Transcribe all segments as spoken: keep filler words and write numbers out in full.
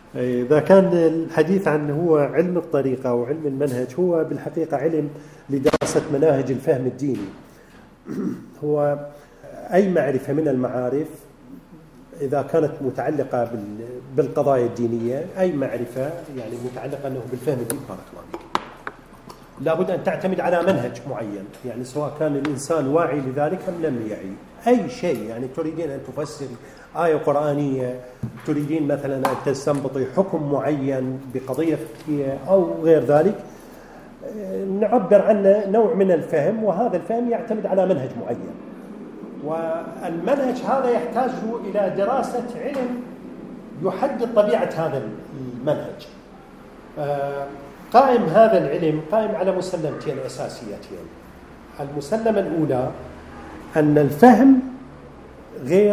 إذا كان الحديث عن هو علم الطريقة أو علم المنهج، هو بالحقيقة علم لدراسة مناهج الفهم الديني. هو أي معرفة من المعارف إذا كانت متعلقة بالقضايا الدينية، أي معرفة يعني متعلقة أنه بالفهم الديني، بارك الله فيك، لابد أن تعتمد على منهج معين، يعني سواء كان الإنسان واعي لذلك أم لم يعي. أي شيء يعني تريدين أن تفسري آية قرآنية، تريدين مثلا أن تستنبطي حكم معين بقضية فقهية أو غير ذلك، نعبر عنه نوع من الفهم، وهذا الفهم يعتمد على منهج معين، والمنهج هذا يحتاج إلى دراسة علم يحدد طبيعة هذا المنهج. قائم هذا العلم قائم على مسلمتين أساسيتين. المسلمة الأولى أن الفهم غير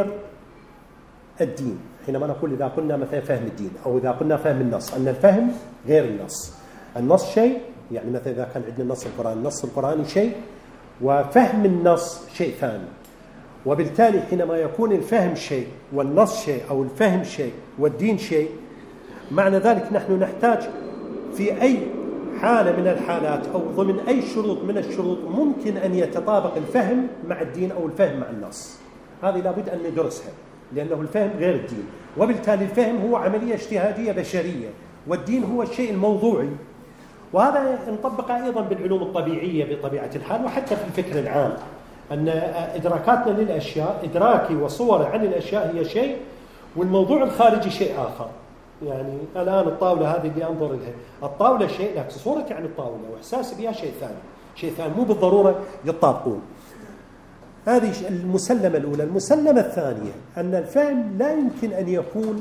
الدين. حينما نقول إذا قلنا مثلا فهم الدين أو إذا قلنا فهم النص، أن الفهم غير النص. النص شيء، يعني مثلا إذا كان عندنا النص القرآني، النص القرآني شيء، وفهم النص شيء ثاني. وبالتالي حينما يكون الفهم شيء والنص شيء، أو الفهم شيء والدين شيء، معنى ذلك نحن نحتاج في أي حالة من الحالات أو ضمن أي شروط من الشروط ممكن أن يتطابق الفهم مع الدين أو الفهم مع النص. هذه لابد أن ندرسها، لأنه الفهم غير الدين، وبالتالي الفهم هو عملية اجتهادية بشرية، والدين هو الشيء الموضوعي. وهذا ينطبق أيضا بالعلوم الطبيعية بطبيعة الحال، وحتى في الفكر العام، أن إدراكاتنا للأشياء، إدراكي وصوري عن الأشياء هي شيء، والموضوع الخارجي شيء آخر. يعني الآن الطاولة هذه اللي أنظر لها، الطاولة شيء، لكن صورتي عن الطاولة وإحساسي بها شيء ثاني، شيء ثاني، مو بالضرورة يطابقون. هذه المسلمة الأولى. المسلمة الثانية أن الفهم لا يمكن أن يكون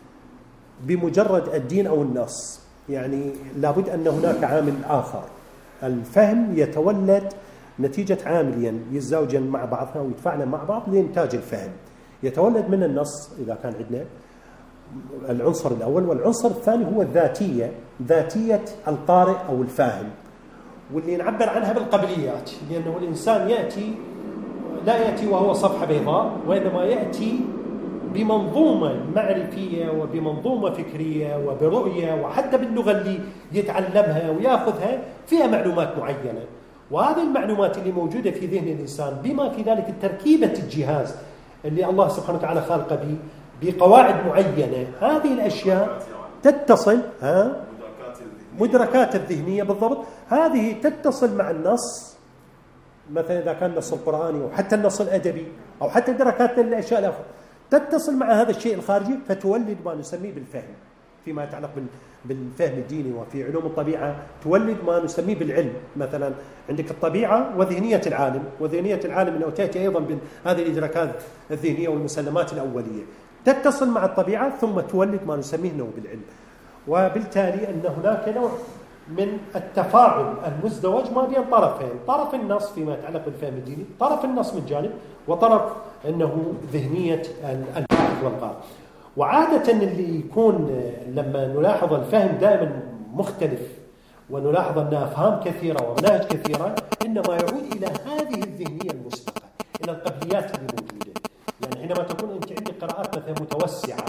بمجرد الدين أو النص، يعني لابد أن هناك عامل آخر. الفهم يتولد نتيجة عاملين يتزاوجن مع بعضها ويتفاعلن مع بعض لإنتاج الفهم. يتولد من النص إذا كان عندنا العنصر الأول، والعنصر الثاني هو الذاتية، ذاتية القارئ أو الفاهم، واللي نعبر عنها بالقبليات، لأنه الإنسان يأتي لا يأتي وهو صفحة بيضاء، وإنما يأتي بمنظومة معرفية وبمنظومة فكرية وبرؤية، وحتى باللغة اللي يتعلمها ويأخذها فيها معلومات معينة. وهذه المعلومات اللي موجودة في ذهن الإنسان بما في ذلك التركيبة الجهاز اللي الله سبحانه وتعالى خالقه به بقواعد معينة، هذه الأشياء تتصل، ها مدركات الذهنية بالضبط، هذه تتصل مع النص، مثلا إذا كان النص القرآني أو حتى النص الأدبي أو حتى دركات الأشياء الأخرى، تتصل مع هذا الشيء الخارجي فتولد ما نسميه بالفهم فيما يتعلق بالفهم الديني. وفي علوم الطبيعة تولد ما نسميه بالعلم، مثلا عندك الطبيعة وذهنية العالم، وذهنية العالم من أوتيتي أيضا بهذه الإدراكات الذهنية والمسلمات الأولية، تتصل مع الطبيعة ثم تولد ما نسميه نوع بالعلم. وبالتالي أن هناك نوع من التفاعل المزدوج ما بين طرفين، طرف النص فيما يتعلق بالفهم الديني، طرف النص من جانب، وطرف أنه ذهنية الباحث والقارئ. وعادة اللي يكون لما نلاحظ الفهم دائما مختلف ونلاحظ أن أفهام كثيرة ومناهج كثيرة، إنما يعود إلى هذه الذهنية المسبقة، إلى القبليات اللي موجودة. يعني حينما تكون أنت عندك قراءات مثلا متوسعة،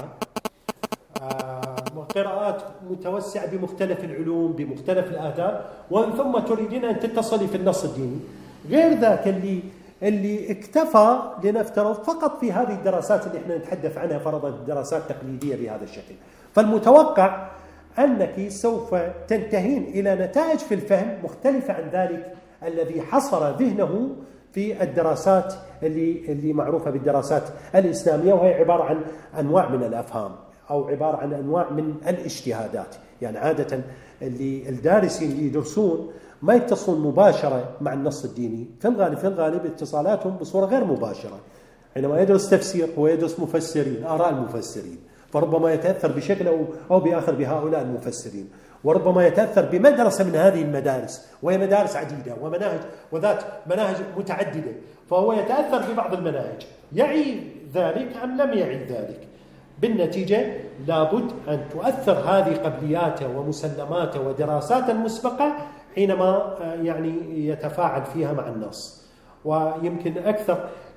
آه قراءات متوسعة بمختلف العلوم بمختلف الآداب، ومن ثم تريدين أن تتصلي في النص الديني، غير ذاك اللي اللي اكتفى لنفترض فقط في هذه الدراسات اللي احنا نتحدث عنها، فرضت دراسات تقليدية بهذا الشكل. فالمتوقع أنك سوف تنتهين إلى نتائج في الفهم مختلفة عن ذلك الذي حصر ذهنه في الدراسات اللي اللي معروفة بالدراسات الإسلامية، وهي عبارة عن أنواع من الأفهام أو عبارة عن أنواع من الاجتهادات. يعني عادة اللي الدارسين اللي يدرسون ما يتصلون مباشرة مع النص الديني، في الغالب في الغالب اتصالاتهم بصورة غير مباشرة. حينما يدرس تفسير هو يدرس مفسرين، آراء المفسرين، فربما يتأثر بشكل أو أو بآخر بهؤلاء المفسرين، وربما يتأثر بمدرسة من هذه المدارس، وهي مدارس عديدة ومناهج وذات مناهج متعددة، فهو يتأثر ببعض المناهج، يعي ذلك أم لم يعي ذلك. بالنتيجة لابد أن تؤثر هذه قبلياته ومسلماته ودراساته المسبقة حينما يعني يتفاعل فيها مع النص. ويمكن أكثر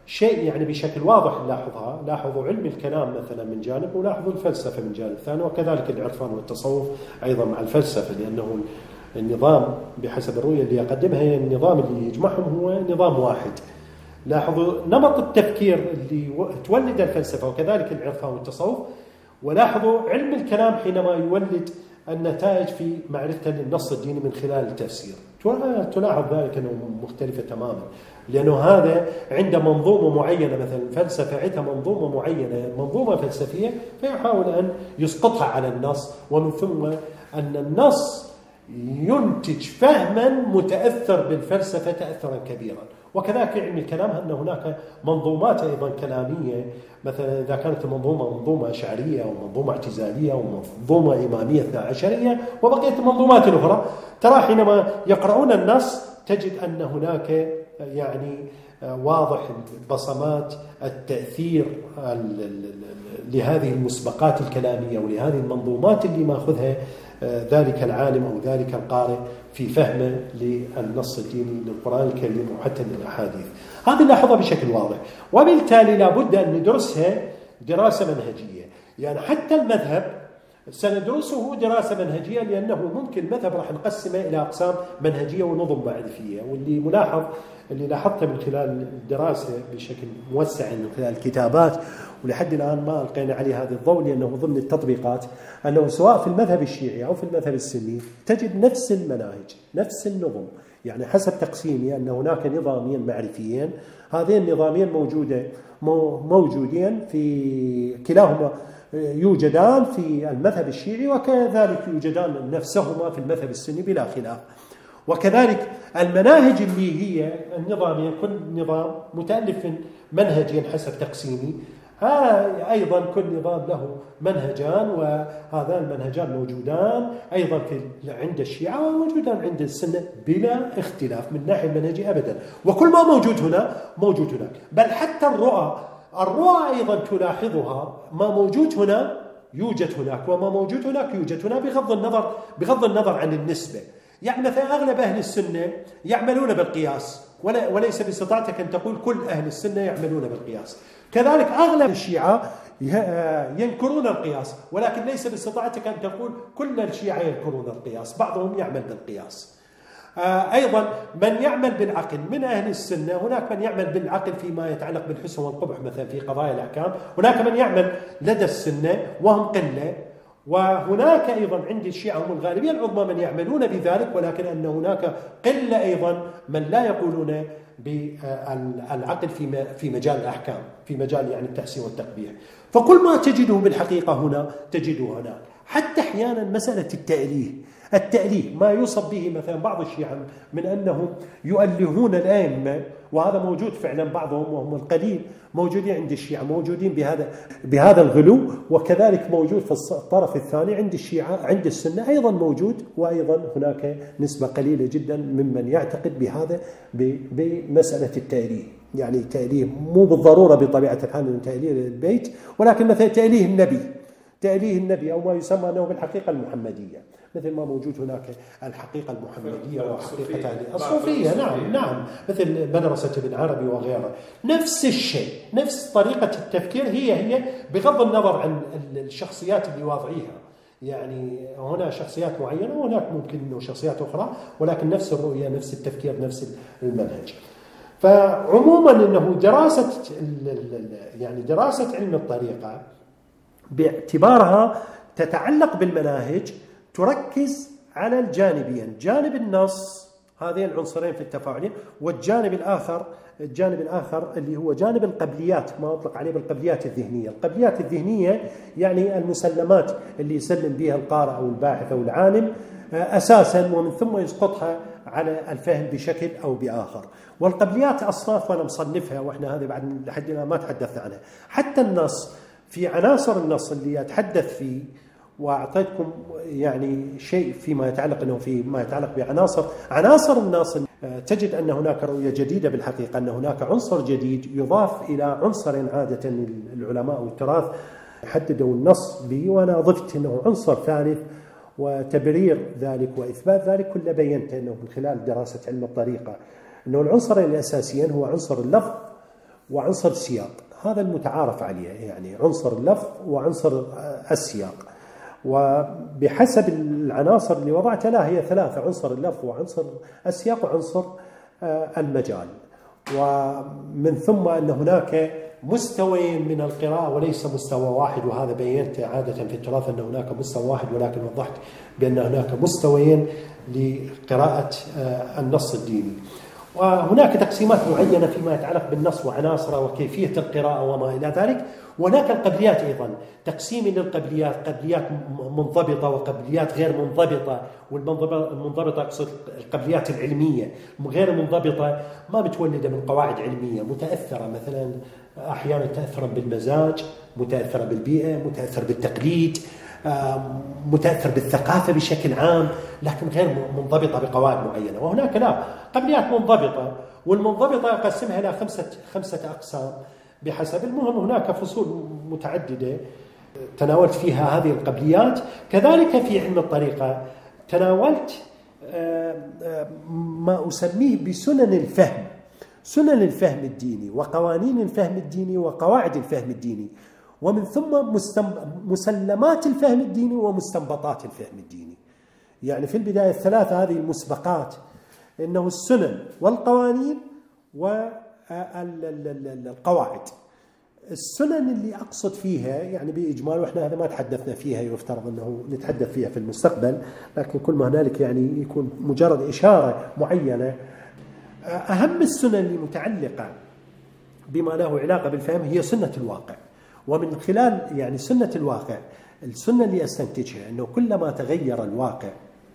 شيء يعني بشكل واضح نلاحظها. لاحظوا علم الكلام مثلا من جانب، ولاحظوا الفلسفة من جانب ثاني، وكذلك العرفان والتصوف أيضا مع الفلسفة، لأنه النظام بحسب الرؤية اللي يقدمها هي النظام اللي يجمعهم هو نظام واحد. لاحظوا نمط التفكير اللي تولد الفلسفة وكذلك العرفان والتصوف، ولاحظوا علم الكلام حينما يولد النتائج في معرفة النص الديني من خلال التفسير. تلاحظ ذلك أنه مختلفة تماما، لأنه هذا عند منظومة معينة، مثلا الفلسفة عندها منظومة معينة، منظومة فلسفية، فيحاول أن يسقطها على النص، ومن ثم أن النص ينتج فهما متأثر بالفلسفة تأثرا كبيرا. وكذلك علم الكلام أن هناك منظومات أيضا كلامية، مثلا إذا كانت المنظومة منظومة أشعرية أو منظومة اعتزالية أو منظومة إمامية اثنا عشرية وبقية المنظومات الأخرى، ترى حينما يقرؤون النص تجد أن هناك يعني واضح بصمات التأثير لهذه المسبقات الكلامية ولهذه المنظومات اللي ماخذها ذلك العالم أو ذلك القارئ في فهمه للنص الديني للقرآن الكريم وحتى للأحاديث. هذه نلاحظها بشكل واضح، وبالتالي لابد أن ندرسها دراسة منهجية. يعني حتى المذهب سندرسه دراسة منهجية، لأنه ممكن المذهب راح نقسمه إلى أقسام منهجية ونظم معرفية، واللي ملاحظ اللي لاحظته من خلال الدراسة بشكل موسع من خلال الكتابات، ولحد الآن ما ألقينا عليه هذا الضوء لأنه ضمن التطبيقات، أنه سواء في المذهب الشيعي أو في المذهب السني تجد نفس المناهج نفس النظم. يعني حسب تقسيمي أن هناك نظامين معرفيين، هذين النظامين موجودة موجودين في كلاهما، يوجدان في المذهب الشيعي وكذلك يوجدان نفسهما في المذهب السني بلا خلاف. وكذلك المناهج اللي هي النظامية، كل نظام متألف منهجين حسب تقسيمي، أيضا كل نظام له منهجان، وهذان المنهجان موجودان أيضا في عند الشيعة وموجودان عند السنة بلا اختلاف من ناحية المنهجية أبدا. وكل ما موجود هنا موجود هناك، بل حتى الرؤى الرؤى أيضا تلاحظها، ما موجود هنا يوجد هناك، وما موجود هناك يوجد هنا، بغض النظر بغض النظر عن النسبة. يعني مثلا أغلب أهل السنة يعملون بالقياس، وليس باستطاعتك أن تقول كل أهل السنة يعملون بالقياس. كذلك أغلب الشيعة ينكرون القياس، ولكن ليس باستطاعتك أن تقول كل الشيعة ينكرون القياس، بعضهم يعمل بالقياس. أيضا من يعمل بالعقل من أهل السنة، هناك من يعمل بالعقل فيما يتعلق بالحسن والقبح مثلا في قضايا الأحكام، هناك من يعمل لدى السنة وهم قلة، وهناك أيضا عند الشيعة هم الغالبية العظمى من يعملون بذلك، ولكن أن هناك قلة أيضا من لا يقولون بالعقل في في مجال الأحكام، في مجال يعني التحسين والتقبيح. فكل ما تجده بالحقيقة هنا تجده هناك. حتى أحيانا مسألة التأليه التأليه ما يوصف به مثلا بعض الشيعة من أنهم يؤلهون الأئمة، وهذا موجود فعلا بعضهم وهم القليل موجودين عند الشيعة، موجودين بهذا بهذا الغلو، وكذلك موجود في الطرف الثاني عند الشيعة عند السنة أيضا موجود، وأيضا هناك نسبة قليلة جدا ممن يعتقد بهذا بمسألة التأليه. يعني تأليه مو بالضرورة بطبيعة الحال من تأليه البيت، ولكن مثلا تأليه النبي تأليه النبي أو ما يسمى أنه بالحقيقة المحمدية، مثل ما موجود هناك الحقيقة المحمدية وحقيقة الصوفية. نعم نعم مثل مدرسة ابن عربي وغيره، نفس الشيء، نفس طريقة التفكير هي هي بغض النظر عن الشخصيات اللي واضعيها. يعني هنا شخصيات معينة وهناك ممكن أنه شخصيات أخرى، ولكن نفس الرؤية نفس التفكير نفس المنهج. فعموما أنه دراسة يعني دراسة علم الطريقة باعتبارها تتعلق بالمناهج تركز على الجانبين، جانب النص هذين العنصرين في التفاعلين، والجانب الآخر الجانب الآخر اللي هو جانب القبليات، ما أطلق عليه بالقبليات الذهنية. القبليات الذهنية يعني المسلمات اللي يسلم بها القارئ أو الباحث أو العالم أساسا، ومن ثم يسقطها على الفهم بشكل أو بآخر. والقبليات أصناف وأنا مصنفها، وإحنا هذه بعد لحد الآن ما تحدثنا عنها. حتى النص في عناصر النص اللي أتحدث فيه، وأعطيتكم يعني شيء فيما يتعلق أنه فيما يتعلق بعناصر عناصر النص، تجد أن هناك رؤية جديدة بالحقيقة، أن هناك عنصر جديد يضاف إلى عنصر عادة العلماء والتراث حددوا النص به، وأنا ضفت أنه عنصر ثالث، وتبرير ذلك وإثبات ذلك كله بينت أنه من خلال دراسة علم الطريقة أنه العنصرين الأساسيين هو عنصر اللفظ وعنصر السياق، هذا المتعارف عليه، يعني عنصر اللفظ وعنصر السياق. وبحسب العناصر اللي وضعتها لا هي ثلاثة: عنصر اللفظ وعنصر السياق وعنصر المجال. ومن ثم أن هناك مستويين من القراءة وليس مستوى واحد، وهذا بينت عادة في التراث أن هناك مستوى واحد، ولكن وضحت بأن هناك مستويين لقراءة النص الديني. وهناك تقسيمات معينة فيما يتعلق بالنص وعناصره وكيفية القراءة وما إلى ذلك. وهناك القبليات أيضا، تقسيم للقبليات: قبليات منضبطة وقبليات غير منضبطة. والمنضبطة أقصد القبليات العلمية، غير منضبطة ما متولدة من قواعد علمية، متأثرة مثلا أحيانا تأثرا بالمزاج، متأثرة بالبيئة، متأثر بالتقليد، متأثر بالثقافة بشكل عام، لكن غير منضبطة بقواعد معينة. وهناك لا، قبليات منضبطة، والمنضبطة أقسمها إلى خمسة خمسة أقسام بحسب المهم. هناك فصول متعددة تناولت فيها هذه القبليات. كذلك في علم الطريقة تناولت ما أسميه بسنن الفهم، سنن الفهم الديني وقوانين الفهم الديني وقواعد الفهم الديني، ومن ثم مسلمات الفهم الديني ومستنبطات الفهم الديني. يعني في البداية الثلاثة هذه المسبقات، إنه السنن والقوانين والقواعد. السنن اللي أقصد فيها يعني بإجمال، وإحنا هذا ما تحدثنا فيها، يفترض أنه نتحدث فيها في المستقبل، لكن كل ما هنالك يعني يكون مجرد إشارة معينة. أهم السنن المتعلقة بما له علاقة بالفهم هي سنة الواقع. ومن خلال يعني سنة الواقع، السنة اللي أستنتجها أنه كلما تغير الواقع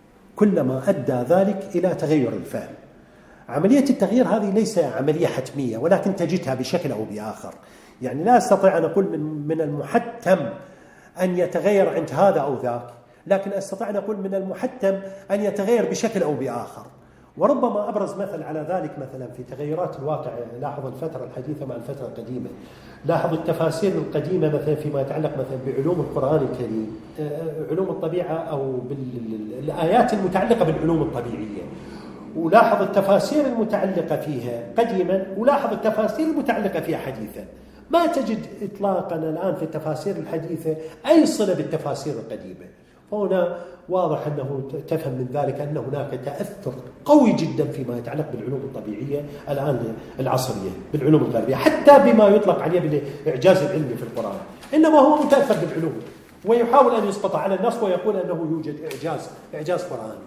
كلما أدى ذلك إلى تغير الفهم. عملية التغيير هذه ليس عملية حتمية، ولكن تجدها بشكل أو بآخر. يعني لا أستطيع أن أقول من, من المحتم أن يتغير عند هذا أو ذاك، لكن أستطيع أن أقول من المحتم أن يتغير بشكل أو بآخر. وربما أبرز مثل على ذلك مثلا في تغيرات الواقع، لاحظ الفترة الحديثة مع الفترة القديمة، لاحظ التفاسير القديمة مثلا فيما يتعلق مثلا بعلوم القرآن الكريم، علوم الطبيعة أو بالآيات المتعلقة بالعلوم الطبيعية، ولاحظ التفاسير المتعلقة فيها قديما، ولاحظ التفاسير المتعلقة فيها حديثا. ما تجد إطلاقا الآن في التفاسير الحديثة أي صلة بالتفاسير القديمة. فهنا واضح أنه تفهم من ذلك أن هناك تأثر قوي جدا فيما يتعلق بالعلوم الطبيعية الآن العصرية، بالعلوم الغربية، حتى بما يطلق عليه بالإعجاز العلمي في القرآن، إنما هو متأثر بالعلوم ويحاول أن يسقط على النص ويقول أنه يوجد إعجاز إعجاز قرآني.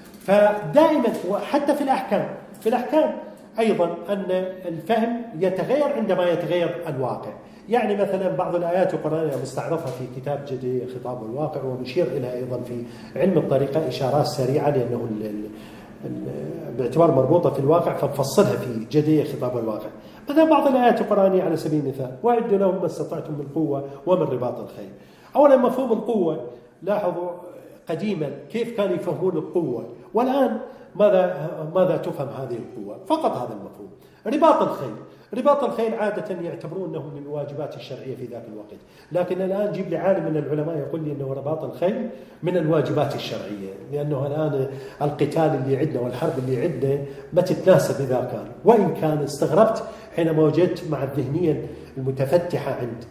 فدائما حتى في الأحكام في الأحكام أيضا أن الفهم يتغير عندما يتغير الواقع. يعني مثلا بعض الآيات القرآنية مستعرفة في كتاب جدي خطاب الواقع، ونشير إلى أيضا في علم الطريقة إشارات سريعة، لأنه ال ال ال باعتبار مربوطة في الواقع فنفصلها في جدي خطاب الواقع. مثلا بعض الآيات القرآنية على سبيل المثال: وأعدوا لهم ما استطعتم من قوة ومن رباط الخيل. أولا مفهوم القوة، لاحظوا قديما كيف كانوا يفهمون القوة، والآن ماذا ماذا تفهم هذه القوة؟ فقط هذا المفهوم. رباط الخيل، رباط الخيل عادة يعتبرونه من الواجبات الشرعية في ذاك الوقت، لكن الآن جيب لي عالم من العلماء يقول لي أنه رباط الخيل من الواجبات الشرعية، لأنه الآن القتال اللي عندنا والحرب اللي عندنا ما تتناسب إذا كان. وإن كان استغربت حينما وجدت مع الذهنية المتفتحة عند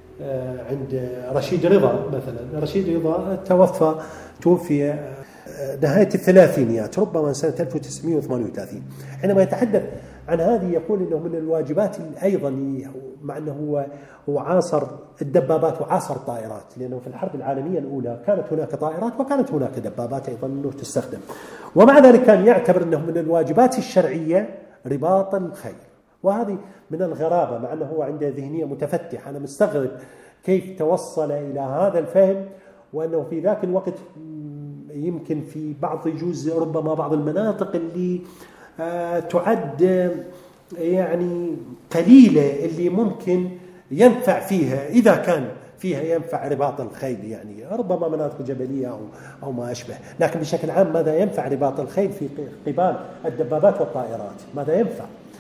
عند رشيد رضا مثلا. رشيد رضا توفى توفي نهاية الثلاثينيات، ربما سنة ألف وتسعمائة وثمانية وثلاثين. حينما يتحدث عن هذه يقول إنه من الواجبات أيضا، مع أنه هو هو عاصر الدبابات وعاصر الطائرات، لأنه في الحرب العالمية الأولى كانت هناك طائرات وكانت هناك دبابات أيضا أنه تستخدم، ومع ذلك كان يعتبر أنه من الواجبات الشرعية رباط الخيل. وهذه من الغرابة، مع أنه هو عنده ذهنية متفتحة. أنا مستغرب كيف توصل إلى هذا الفهم، وأنه في ذاك الوقت يمكن في بعض يجوز ربما بعض المناطق اللي آه تعد يعني قليلة اللي ممكن ينفع فيها، إذا كان فيها ينفع رباط الخيل، يعني ربما مناطق جبلية أو, أو ما أشبه. لكن بشكل عام ماذا ينفع رباط الخيل في قبال الدبابات والطائرات؟ ماذا ينفع؟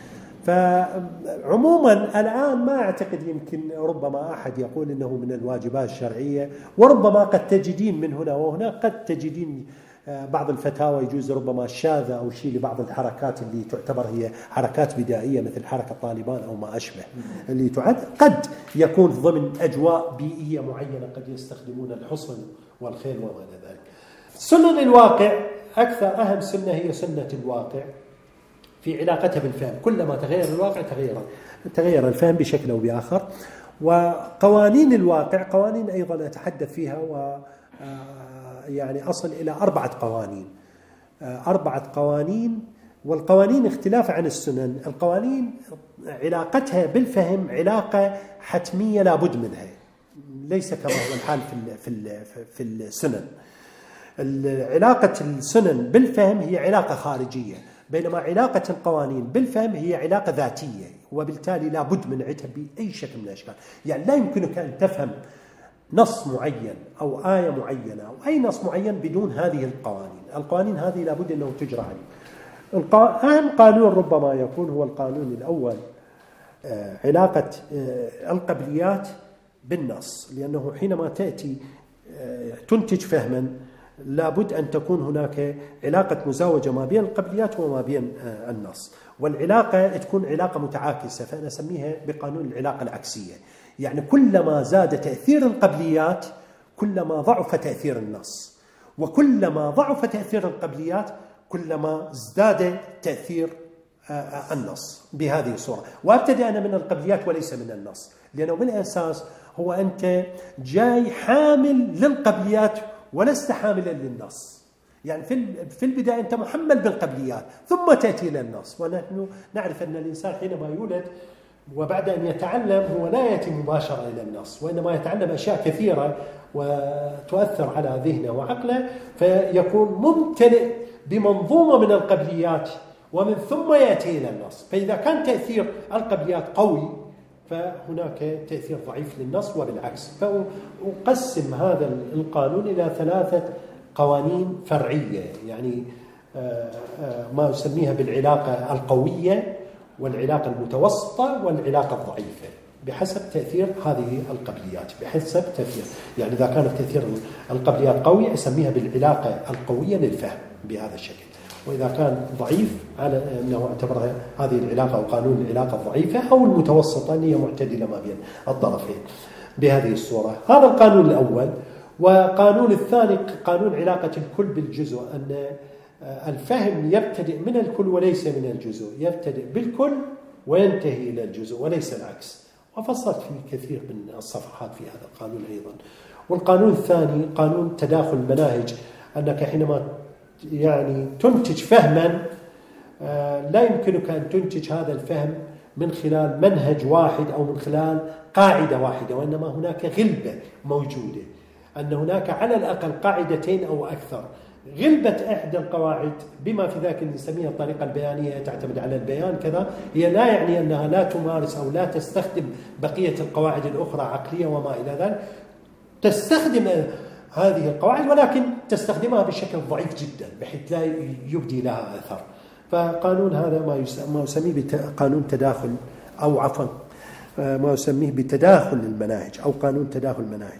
فعموما الآن ما أعتقد يمكن ربما أحد يقول إنه من الواجبات الشرعية، وربما قد تجدين من هنا وهنا قد تجدين بعض الفتاوى يجوز ربما شاذة أو شيء لبعض الحركات اللي تعتبر هي حركات بدائية مثل حركة طالبان أو ما أشبه، اللي تعد قد يكون ضمن أجواء بيئية معينة، قد يستخدمون الحصن والخيل وما إلى ذلك. سنن الواقع أكثر أهم سنة هي سنة الواقع في علاقتها بالفهم. كلما تغير الواقع تغير تغير الفهم بشكل أو بآخر. وقوانين الواقع قوانين أيضا أتحدث فيها، و يعني أصل إلى أربعة قوانين أربعة قوانين والقوانين اختلاف عن السنن. القوانين علاقتها بالفهم علاقة حتمية لابد منها، ليس كما هو الحال في في في السنن. علاقة السنن بالفهم هي علاقة خارجية، بينما علاقة القوانين بالفهم هي علاقة ذاتية، وبالتالي لابد من عتها بأي شكل من الأشكال. يعني لا يمكنك أن تفهم نص معين أو آية معينة أو أي نص معين بدون هذه القوانين. القوانين هذه لابد أنه تجرى عليه. أهم قانون ربما يكون هو القانون الأول، علاقة القبليات بالنص، لأنه حينما تأتي تنتج فهما لابد أن تكون هناك علاقة مزاوجة ما بين القبليات وما بين النص، والعلاقة تكون علاقة متعاكسة، فأنا أسميها بقانون العلاقة العكسية. يعني كلما زاد تأثير القبليات كلما ضعف تأثير النص، وكلما ضعف تأثير القبليات كلما ازداد تأثير النص بهذه الصورة. وابتدأ أنا من القبليات وليس من النص، لأنه بالأساس هو أنت جاي حامل للقبليات ولست حاملا للنص. يعني في في البداية أنت محمل بالقبليات ثم تأتي إلى النص. ونحن نعرف أن الإنسان حينما يولد وبعد أن يتعلم هو لا يأتي مباشرة إلى النص، وإنما يتعلم أشياء كثيرة وتؤثر على ذهنه وعقله، فيكون ممتلئ بمنظومة من القبليات ومن ثم يأتي إلى النص. فإذا كان تأثير القبليات قوي فهناك تأثير ضعيف للنص وبالعكس. فأقسم هذا القانون إلى ثلاثة قوانين فرعية، يعني ما يسميها بالعلاقة القوية والعلاقة المتوسطة والعلاقة الضعيفة بحسب تأثير هذه القبليات، بحسب تأثير. يعني إذا كان تأثير القبليات قوي أسميها بالعلاقة القوية للفهم بهذا الشكل، وإذا كان ضعيف على أنه اعتبرها هذه العلاقة أو قانون العلاقة الضعيفة أو المتوسطة أن هي معتدلة ما بين الطرفين بهذه الصورة. هذا القانون الأول. وقانون الثاني قانون علاقة الكل بالجزء، أن الفهم يبتدئ من الكل وليس من الجزء، يبتدئ بالكل وينتهي إلى الجزء وليس العكس، وفصلت في كثير من الصفحات في هذا القانون أيضا. والقانون الثاني قانون تداخل المناهج، أنك حينما يعني تنتج فهما لا يمكنك أن تنتج هذا الفهم من خلال منهج واحد أو من خلال قاعدة واحدة، وإنما هناك غلبة موجودة، أن هناك على الأقل قاعدتين أو أكثر. غلبة إحدى القواعد بما في ذاك اللي نسميها الطريقة البيانية تعتمد على البيان كذا، هي لا يعني أنها لا تمارس أو لا تستخدم بقية القواعد الأخرى عقلية وما إلى ذلك، تستخدم هذه القواعد ولكن تستخدمها بشكل ضعيف جدا بحيث لا يبدي لها أثر. فقانون هذا ما يسميه بقانون تداخل أو عفوا ما يسميه بتداخل المناهج أو قانون تداخل المناهج.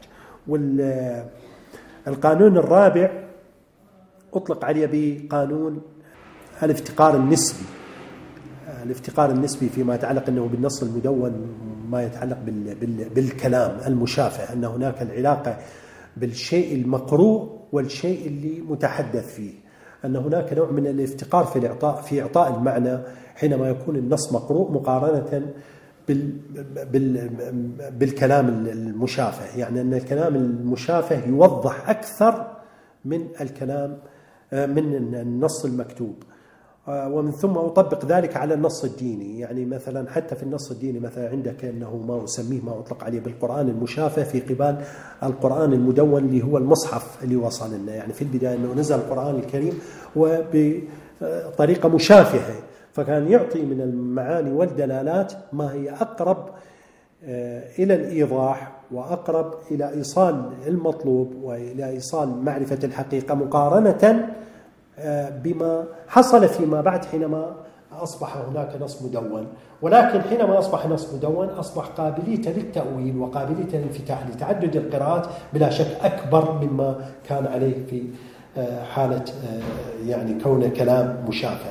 والقانون الرابع أطلق عليه بقانون الافتقار النسبي. الافتقار النسبي فيما يتعلق أنه بالنص المدون ما يتعلق بالكلام المشافه، أن هناك العلاقة بالشيء المقروء والشيء اللي متحدث فيه، أن هناك نوع من الافتقار في الإعطاء في إعطاء المعنى حينما يكون النص مقروء مقارنة بال بال بالكلام المشافه، يعني أن الكلام المشافه يوضح أكثر من الكلام من النص المكتوب. ومن ثم أطبق ذلك على النص الديني، يعني مثلا حتى في النص الديني مثلا عندك أنه ما أسميه ما أطلق عليه بالقرآن المشافه في قبال القرآن المدون اللي هو المصحف اللي وصل لنا. يعني في البداية أنه نزل القرآن الكريم وبطريقة مشافهة، فكان يعطي من المعاني والدلالات ما هي أقرب إلى الإيضاح وأقرب إلى إيصال المطلوب وإلى إيصال معرفة الحقيقة مقارنة بما حصل فيما بعد حينما أصبح هناك نص مدون. ولكن حينما أصبح نص مدون أصبح قابلية للتأويل وقابلية للانفتاح لتعدد القراءات بلا شك أكبر مما كان عليه في حالة يعني كونه كلام مشافه.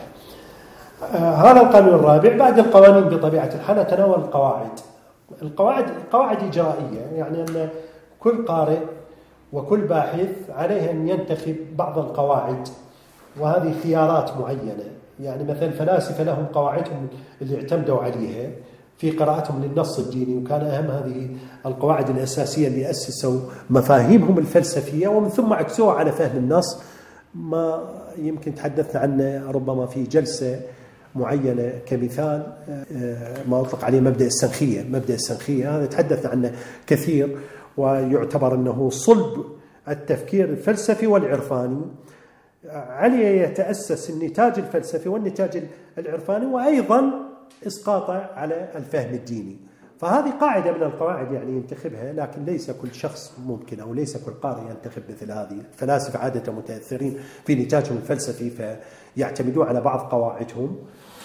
هذا القانون الرابع. بعد القوانين بطبيعة الحال نتناول القواعد. القواعد قواعد إجرائية، يعني أن كل قارئ وكل باحث عليه أن ينتخب بعض القواعد، وهذه خيارات معينة. يعني مثلا الفلاسفة لهم قواعدهم اللي اعتمدوا عليها في قراءتهم للنص الديني، وكان أهم هذه القواعد الأساسية اللي أسسوا مفاهيمهم الفلسفية ومن ثم عكسوها على فهم النص، ما يمكن تحدثنا عنه ربما في جلسة معينة كمثال ما أطلق عليه مبدأ السنخية. مبدأ السنخية هذا تحدثنا عنه كثير، ويعتبر أنه صلب التفكير الفلسفي والعرفاني. عليه يتأسس النتاج الفلسفي والنتاج العرفاني، وأيضا إسقاطه على الفهم الديني. فهذه قاعدة من القواعد يعني ينتخبها، لكن ليس كل شخص ممكن أو ليس كل قارئ ينتخب مثل هذه. الفلاسفة عادة متأثرين في نتاجهم الفلسفي، فيعتمدون على بعض قواعدهم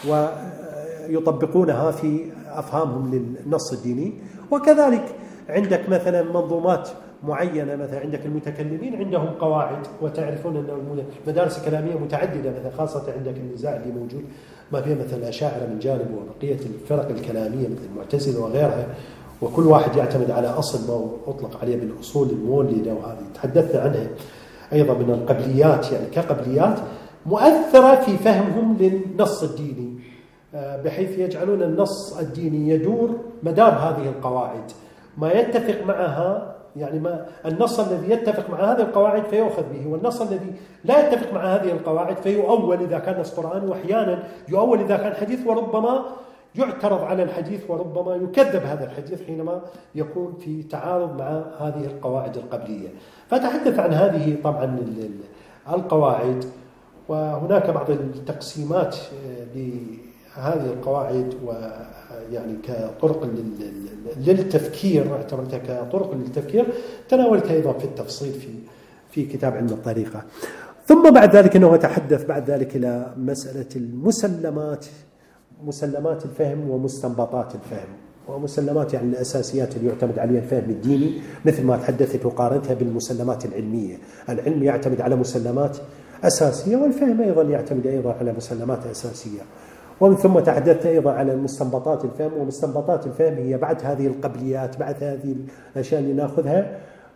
ويطبقونها في أفهامهم للنص الديني. وكذلك عندك مثلا منظومات معينة، مثلا عندك المتكلمين عندهم قواعد، وتعرفون أن المدارس الكلامية متعددة، مثلا خاصة عندك النزاع اللي موجود ما فيها مثلا الأشاعرة من جانب وبقية الفرق الكلامية مثل المعتزلة وغيرها، وكل واحد يعتمد على أصل ما أطلق عليه بالأصول المولدة، وهذه تحدثنا عنها أيضا من القبليات، يعني كقبليات مؤثرة في فهمهم للنص الديني، بحيث يجعلون النص الديني يدور مدار هذه القواعد، ما يتفق معها يعني ما النص الذي يتفق مع هذه القواعد فيؤخذ به، والنص الذي لا يتفق مع هذه القواعد فيؤول إذا كان نص قرآني، وأحيانا يؤول إذا كان حديث، وربما يعترض على الحديث، وربما يكذب هذا الحديث حينما يكون في تعارض مع هذه القواعد القبلية. فتحدث عن هذه طبعا القواعد، وهناك بعض التقسيمات لهذه القواعد ويعني كطرق للتفكير، اعتبرتها كطرق للتفكير، تناولتها أيضا في التفصيل في في كتاب علم الطريقة. ثم بعد ذلك أنه تحدث بعد ذلك إلى مسألة المسلمات، مسلمات الفهم ومستنبطات الفهم. ومسلمات يعني الأساسيات اللي يعتمد عليها الفهم الديني، مثل ما تحدثت وقارنتها بالمسلمات العلمية. العلم يعتمد على مسلمات أساسية، والفهم أيضا يعتمد أيضا على مسلمات أساسية. ومن ثم تحدثت أيضا على المستنبطات الفهم. ومستنبطات الفهم هي بعد هذه القبليات، بعد هذه الأشياء اللي نأخذها،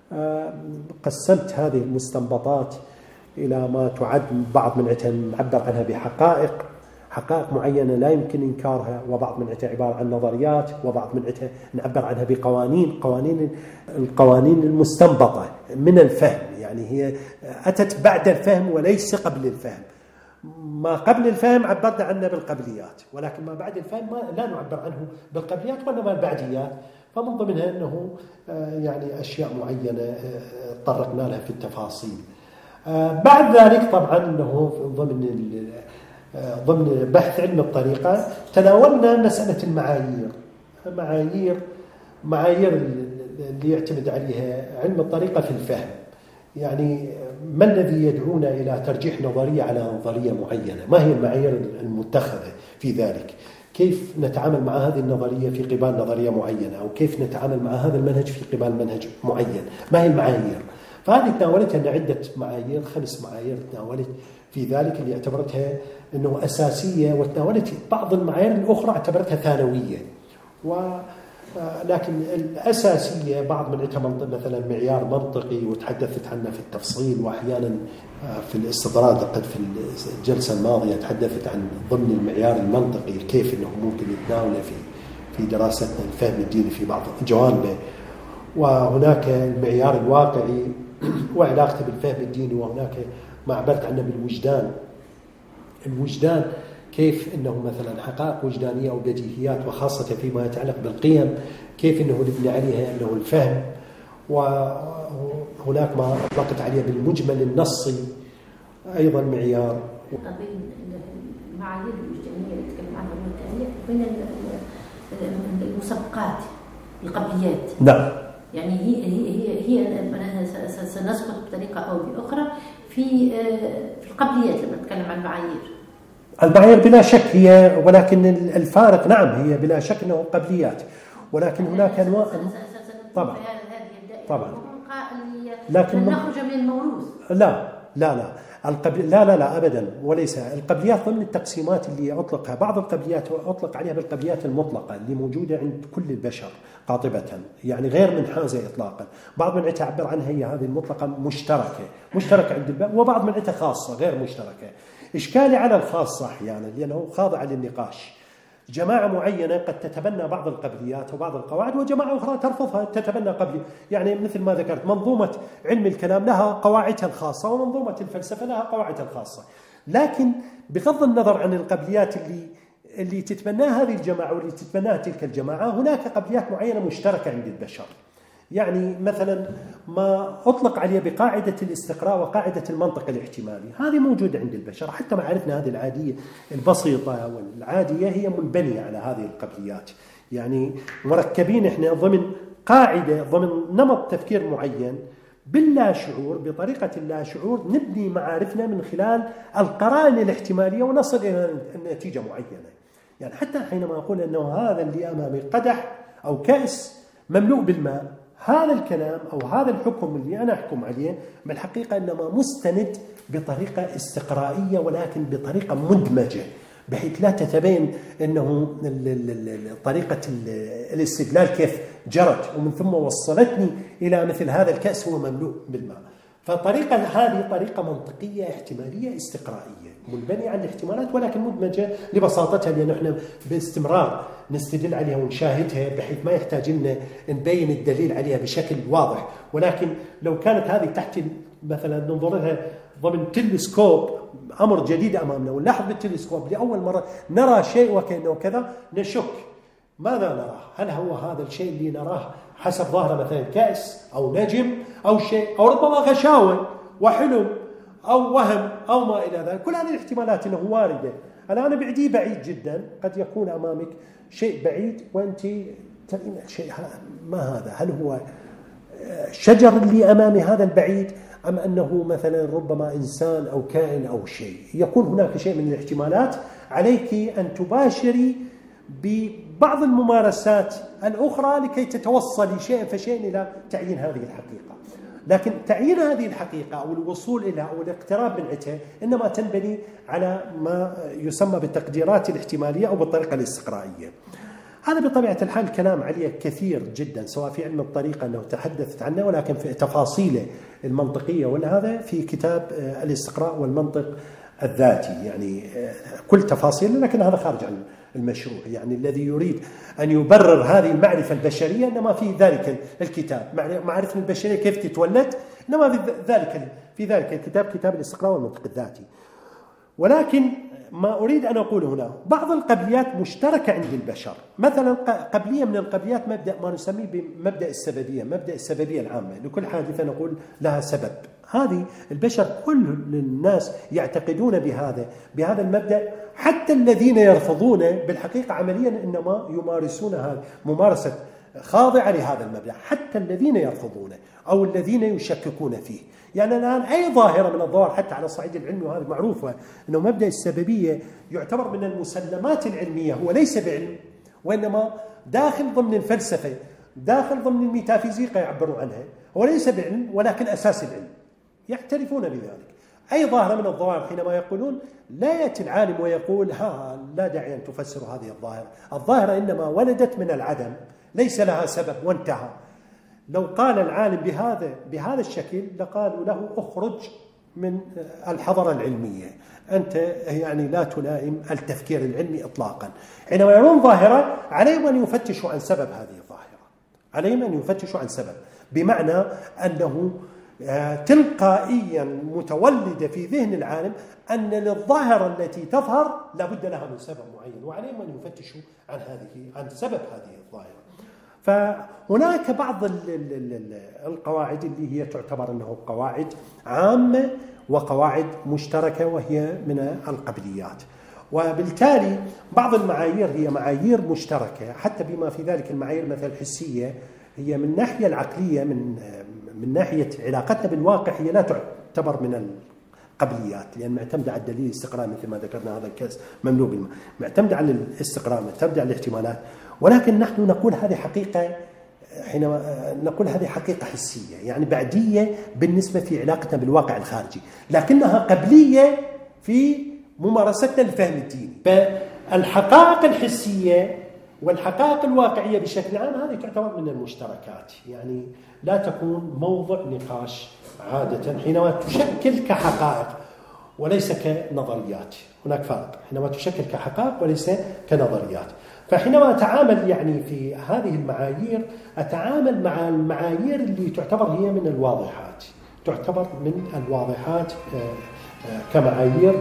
قسمت هذه المستنبطات إلى ما تعد بعض منها نعبر عنها بحقائق، حقائق معينة لا يمكن إنكارها، وبعض منها عبارة عن نظريات، وبعض منها نعبر عنها بقوانين، قوانين القوانين المستنبطة من الفهم، يعني هي أتت بعد الفهم وليس قبل الفهم. ما قبل الفهم عبرنا عنه بالقبليات، ولكن ما بعد الفهم ما لا نعبر عنه بالقبليات وإنما البعديات. فمن ضمنها أنه يعني أشياء معينة طرقنا لها في التفاصيل. بعد ذلك طبعا أنه ضمن ضمن بحث علم الطريقة تناولنا مسألة المعايير. معايير معايير اللي يعتمد عليها علم الطريقة في الفهم، يعني ما الذي يدعونا إلى ترجيح نظرية على نظرية معينة؟ ما هي المعايير المتخذة في ذلك؟ كيف نتعامل مع هذه النظرية في قبال نظرية معينة، أو كيف نتعامل مع هذا المنهج في قبال منهج معين؟ ما هي المعايير؟ فهذه تناولتها أن عدة معايير، خمس معايير تناولت في ذلك اللي اعتبرتها أنه أساسية، وتناولت بعض المعايير الأخرى اعتبرتها ثانوية. ولكن الأساسية بعض منها مثلا معيار منطقي، وتحدثت عنه في التفصيل، وأحيانا في الاستطراد قد في الجلسة الماضية تحدثت عن ضمن المعيار المنطقي كيف أنه ممكن يتناوله في في دراستنا الفهم الديني في بعض جوانبه. وهناك المعيار الواقعي وعلاقته بالفهم الديني، وهناك ما عبرت عنه بالوجدان. الوجدان كيف أنه مثلا حقائق وجدانية أو بديهيات، وخاصة فيما يتعلق بالقيم، كيف أنه نبني عليها أنه الفهم. وهناك ما أطلقت عليه بالمجمل النصي أيضا معيار. بين المعايير الوجدانية اللي تكلم عنها المؤلف وبين المسبقات القبليات. نعم. يعني هي هي هي سنسقط بطريقة أو بأخرى في في القبليات لما نتكلم عن المعايير. المعايير بلا شك هي، ولكن الفارق نعم هي بلا شك أنه قبليات، ولكن هناك أنواع طبعا طبعا لكن نخرج من الموروث. لا لا لا القبل لا لا لا أبدا وليس. القبليات ضمن التقسيمات اللي أطلقها، بعض القبليات أطلق عليها بالقبليات المطلقة اللي موجودة عند كل البشر قاطبة، يعني غير منحازة إطلاقا. بعض من تعبر عنها هي هذه المطلقة مشتركة مشتركة عند البشر، وبعض من خاصة غير مشتركة. إشكالي على الخاصة أحيانا لأنه خاضع للنقاش. جماعة معينة قد تتبنى بعض القبليات وبعض القواعد، وجماعة أخرى ترفضها تتبنى قبلي. يعني مثل ما ذكرت منظومة علم الكلام لها قواعدها الخاصة، ومنظومة الفلسفة لها قواعدها الخاصة. لكن بغض النظر عن القبليات اللي اللي تتبناها هذه الجماعة واللي تتبناها تلك الجماعة، هناك قبليات معينة مشتركة عند البشر. يعني مثلا ما أطلق عليه بقاعدة الاستقراء وقاعدة المنطق الاحتمالي، هذه موجودة عند البشر. حتى معارفنا هذه العادية البسيطة والعادية هي منبنية على هذه القبليات. يعني مركبين إحنا ضمن قاعدة، ضمن نمط تفكير معين باللا شعور، بطريقة اللا شعور نبني معارفنا من خلال القرائن الاحتمالية ونصل إلى نتيجة معينة. يعني حتى حينما أقول أنه هذا اللي أمامي قدح أو كأس مملوء بالماء، هذا الكلام أو هذا الحكم اللي أنا أحكم عليه بالحقيقة إنما مستند بطريقة استقرائية، ولكن بطريقة مدمجة بحيث لا تتبين أنه طريقة الاستدلال كيف جرت ومن ثم وصلتني إلى مثل هذا الكأس هو مملوء بالماء. فطريقة هذه طريقة منطقية احتمالية استقرائية منبنية على الاحتمالات، ولكن مدمجة لبساطتها، لأن احنا باستمرار نستدل عليها ونشاهدها بحيث ما يحتاج لنا نبين الدليل عليها بشكل واضح. ولكن لو كانت هذه تحت مثلا ننظر لها ضمن تلسكوب، أمر جديد أمامنا، ونلاحظ بالتلسكوب لأول مرة نرى شيء وكأنه كذا، نشك ماذا نراه؟ هل هو هذا الشيء اللي نراه حسب ظاهره مثلا كأس أو نجم أو شيء، أو ربما غشاوة وحلم أو وهم أو ما إلى ذلك؟ كل هذه الاحتمالات أنه واردة. الآن بعدي بعيد جدا، قد يكون أمامك شيء بعيد وأنت ترين شيء، ما هذا؟ هل هو شجر اللي أمامي هذا البعيد، أم أنه مثلا ربما إنسان أو كائن أو شيء؟ يكون هناك شيء من الاحتمالات، عليك أن تباشري ببعض الممارسات الأخرى لكي تتوصلي شيء فشيء إلى تعيين هذه الحقيقة. لكن تعيين هذه الحقيقة أو الوصول إليها أو الاقتراب من عتها إنما تنبني على ما يسمى بالتقديرات الاحتمالية أو بالطريقة الاستقرائية. هذا بطبيعة الحال كلام عليه كثير جدا، سواء في علم الطريقة أنه تحدثت عنه، ولكن في تفاصيله المنطقية وهذا في كتاب الاستقراء والمنطق الذاتي. يعني كل تفاصيله، لكن هذا خارج عن المشروع. يعني الذي يريد أن يبرر هذه المعرفة البشرية إنما في ذلك الكتاب، معرفة البشرية كيف تتولد، إنما في ذلك في ذلك الكتاب، كتاب الاستقراء والمنطق الذاتي. ولكن ما أريد أن أقول هنا بعض القبليات مشتركة عند البشر. مثلا قبلية من القبليات مبدأ ما نسميه بمبدأ السببية، مبدأ السببية العامة، لكل حادثة نقول لها سبب. هذه البشر كل الناس يعتقدون بهذا بهذا المبدأ، حتى الذين يرفضون بالحقيقة عمليا إنما يمارسون هذا ممارسة خاضعة لهذا المبدأ، حتى الذين يرفضونه أو الذين يشككون فيه. يعني الآن أي ظاهرة من الظواهر حتى على الصعيد العلمي، وهذه معروفة أنه مبدأ السببية يعتبر من المسلمات العلمية، هو ليس بعلم وإنما داخل ضمن الفلسفة، داخل ضمن الميتافيزيقا يعبروا عنها، هو ليس بعلم ولكن أساس العلم، يعترفون بذلك. أي ظاهرة من الظواهر حينما يقولون لا يأتي العالم ويقول ها لا داعي أن تفسروا هذه الظاهرة، الظاهرة إنما ولدت من العدم، ليس لها سبب وانتهى. لو قال العالم بهذا بهذا الشكل لقالوا له اخرج من الحضارة العلمية، أنت يعني لا تلائم التفكير العلمي إطلاقا. حينما يرون ظاهرة عليهم أن يفتشوا عن سبب هذه الظاهرة، عليهم أن يفتشوا عن سبب، بمعنى أنه تلقائيا متولدة في ذهن العالم أن للظاهرة التي تظهر لابد لها من سبب معين، وعليهم أن يفتشوا عن هذه عن سبب هذه الظاهرة. فهناك بعض القواعد اللي هي تعتبر أنه قواعد عامة وقواعد مشتركة وهي من القبليات، وبالتالي بعض المعايير هي معايير مشتركة، حتى بما في ذلك المعايير مثل الحسية هي من ناحية العقلية، من من ناحية علاقتنا بالواقع هي لا تعتبر من القبليات، لأن معتمدة على الدليل الاستقراء مثل ما ذكرنا، هذا الكاس مملوء بالماء، معتمدة على الاستقراء، معتمدة على الاحتمالات. ولكن نحن نقول هذه حقيقة حينما نقول هذه حقيقة حسية، يعني بعدية بالنسبة في علاقتنا بالواقع الخارجي، لكنها قبلية في ممارستنا للفهم الديني. فالحقائق الحسية والحقائق الواقعية بشكل عام هذه تعتبر من المشتركات، يعني لا تكون موضع نقاش عادة حينما تشكل كحقائق وليس كنظريات. هناك فرق حينما تشكل كحقائق وليس كنظريات. فحينما أتعامل يعني في هذه المعايير أتعامل مع المعايير اللي تعتبر هي من الواضحات، تعتبر من الواضحات كمعايير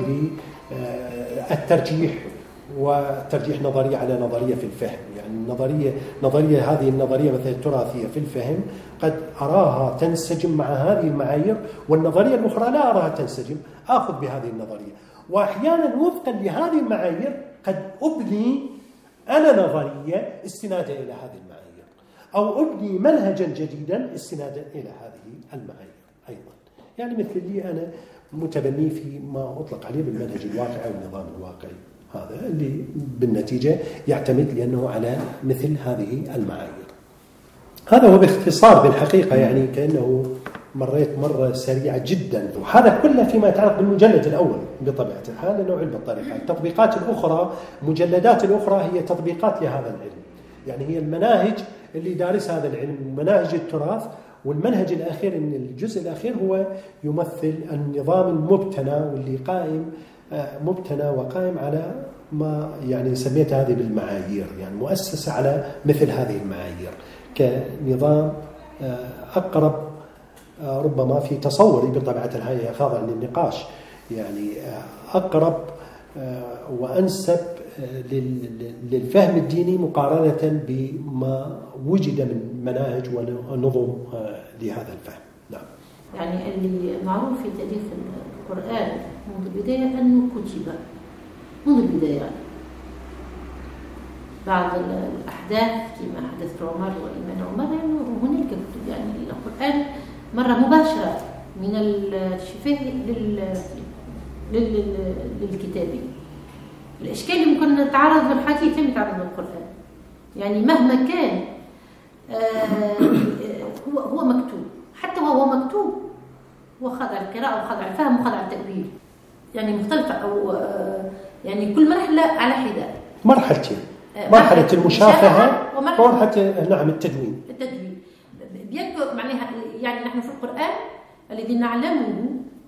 للترجيح وترجيح نظرية على نظرية في الفهم. يعني النظرية نظرية هذه النظرية مثل التراثية في الفهم قد أراها تنسجم مع هذه المعايير، والنظرية الأخرى لا أراها تنسجم، آخذ بهذه النظرية. وأحيانا وفقا لهذه المعايير قد أبني أنا نظرية استنادا إلى هذه المعايير، أو أبني منهجا جديدا استنادا إلى هذه المعايير أيضا. يعني مثل اللي أنا متبني في ما أطلق عليه بالمنهج الواقعي والنظام الواقعي، هذا اللي بالنتيجة يعتمد لأنه على مثل هذه المعايير. هذا هو باختصار بالحقيقة، يعني كأنه مريت مرة سريعة جدا. وهذا كله فيما يتعلق بالمجلد الأول بطبيعة الحال، لأنه علم الطريقة. التطبيقات الأخرى مجلدات الأخرى هي تطبيقات لهذا العلم، يعني هي المناهج اللي دارس هذا العلم، مناهج التراث. والمنهج الأخير إن الجزء الأخير هو يمثل النظام المبتنى واللي قائم مبتنى وقائم على ما يعني سميت هذه بالمعايير، يعني مؤسسة على مثل هذه المعايير كنظام أقرب ربما في تصوري بطبيعة الحال خاضع للنقاش، يعني أقرب وأنسب للفهم الديني مقارنة بما وجد من مناهج ونظم لهذا الفهم. نعم. يعني اللي معروف في تاريخ القرآن منذ البداية أنه كتب منذ البداية بعض الأحداث كما حدث عمر وإيمان عمر، يعني هناك كتب، يعني القرآن مرة مباشرة من الشفاه للكتابي. الإشكال اللي ممكن نتعرض للحكي يتم يتعرض للقرآن، يعني مهما كان هو هو مكتوب، حتى وهو مكتوب هو خاضع القراءة وخاضع الفهم وخاضع التأويل، يعني مختلفة أو يعني كل مرحلة على حدة. مرحلتين، مرحلة المشافهة ومرحلة نعم التدوين. التدوين بيذكر معناها يعني نحن في القرآن الذي نعلمه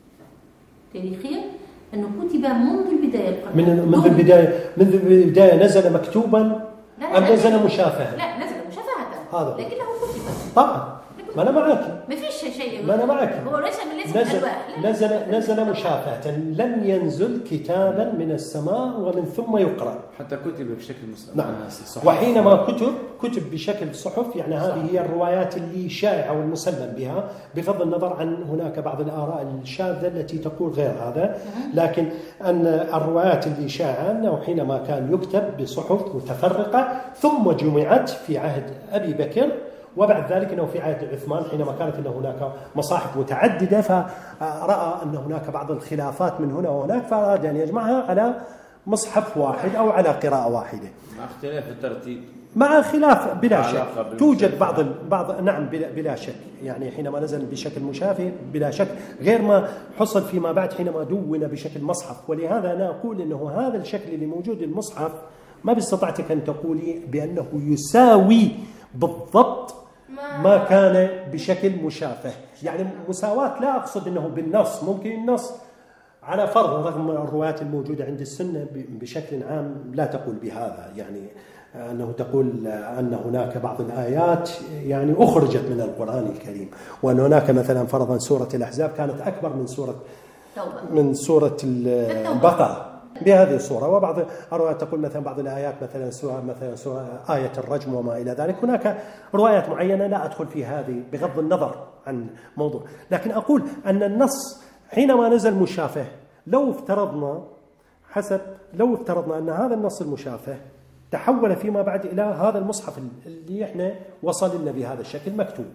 تاريخيا أنه كتب منذ البداية. من منذ البداية منذ البداية نزل مكتوبا أم نزل مشافهة؟ لا نزل مشافهة هذا لكنه كتب. طبعا ما أنا معك، ما فيش شيء، ما أنا معك. هو ليس ليس نزل نزل نزل مشافهة، لم ينزل كتابا من السماء ومن ثم يقرأ، حتى كتب بشكل مصحف. نعم. وحينما كتب كتب بشكل صحف، يعني هذه هي الروايات اللي شائعة والمسلم بها، بغض النظر عن هناك بعض الآراء الشاذة التي تقول غير هذا، لكن أن الروايات اللي شائعة أنه حينما كان يكتب بصحف متفرقة ثم جمعت في عهد أبي بكر، وبعد ذلك أنه في عهد عثمان حينما كانت أنه هناك مصاحف متعددة، فرأى أن هناك بعض الخلافات من هنا وهناك، فأراد أن يجمعها على مصحف واحد أو على قراءة واحدة مع اختلاف الترتيب، مع خلاف بلا شك توجد بعض بعض نعم بلا, بلا شك، يعني حينما نزل بشكل مشافه بلا شك، غير ما حصل فيما بعد حينما دون بشكل مصحف. ولهذا أنا أقول أنه هذا الشكل اللي موجود المصحف ما باستطعتك أن تقولي بأنه يساوي بالضبط ما كان بشكل مشافه. يعني مساواة لا أقصد أنه بالنص، ممكن النص على فرض رغم الروايات الموجودة عند السنة بشكل عام لا تقول بهذا، يعني أنه تقول أن هناك بعض الآيات يعني أخرجت من القرآن الكريم، وأن هناك مثلا فرضا سورة الأحزاب كانت أكبر من سورة من سورة البقرة بهذه الصورة، وبعض الروايات تقول مثلا بعض الآيات مثلا سورة مثلا سورة آية الرجم وما إلى ذلك. هناك روايات معينة لا أدخل في هذه بغض النظر عن موضوع، لكن أقول أن النص حينما نزل مشافه، لو افترضنا حسب لو افترضنا أن هذا النص المشافه تحول فيما بعد إلى هذا المصحف اللي احنا وصل لنا بهذا الشكل مكتوب،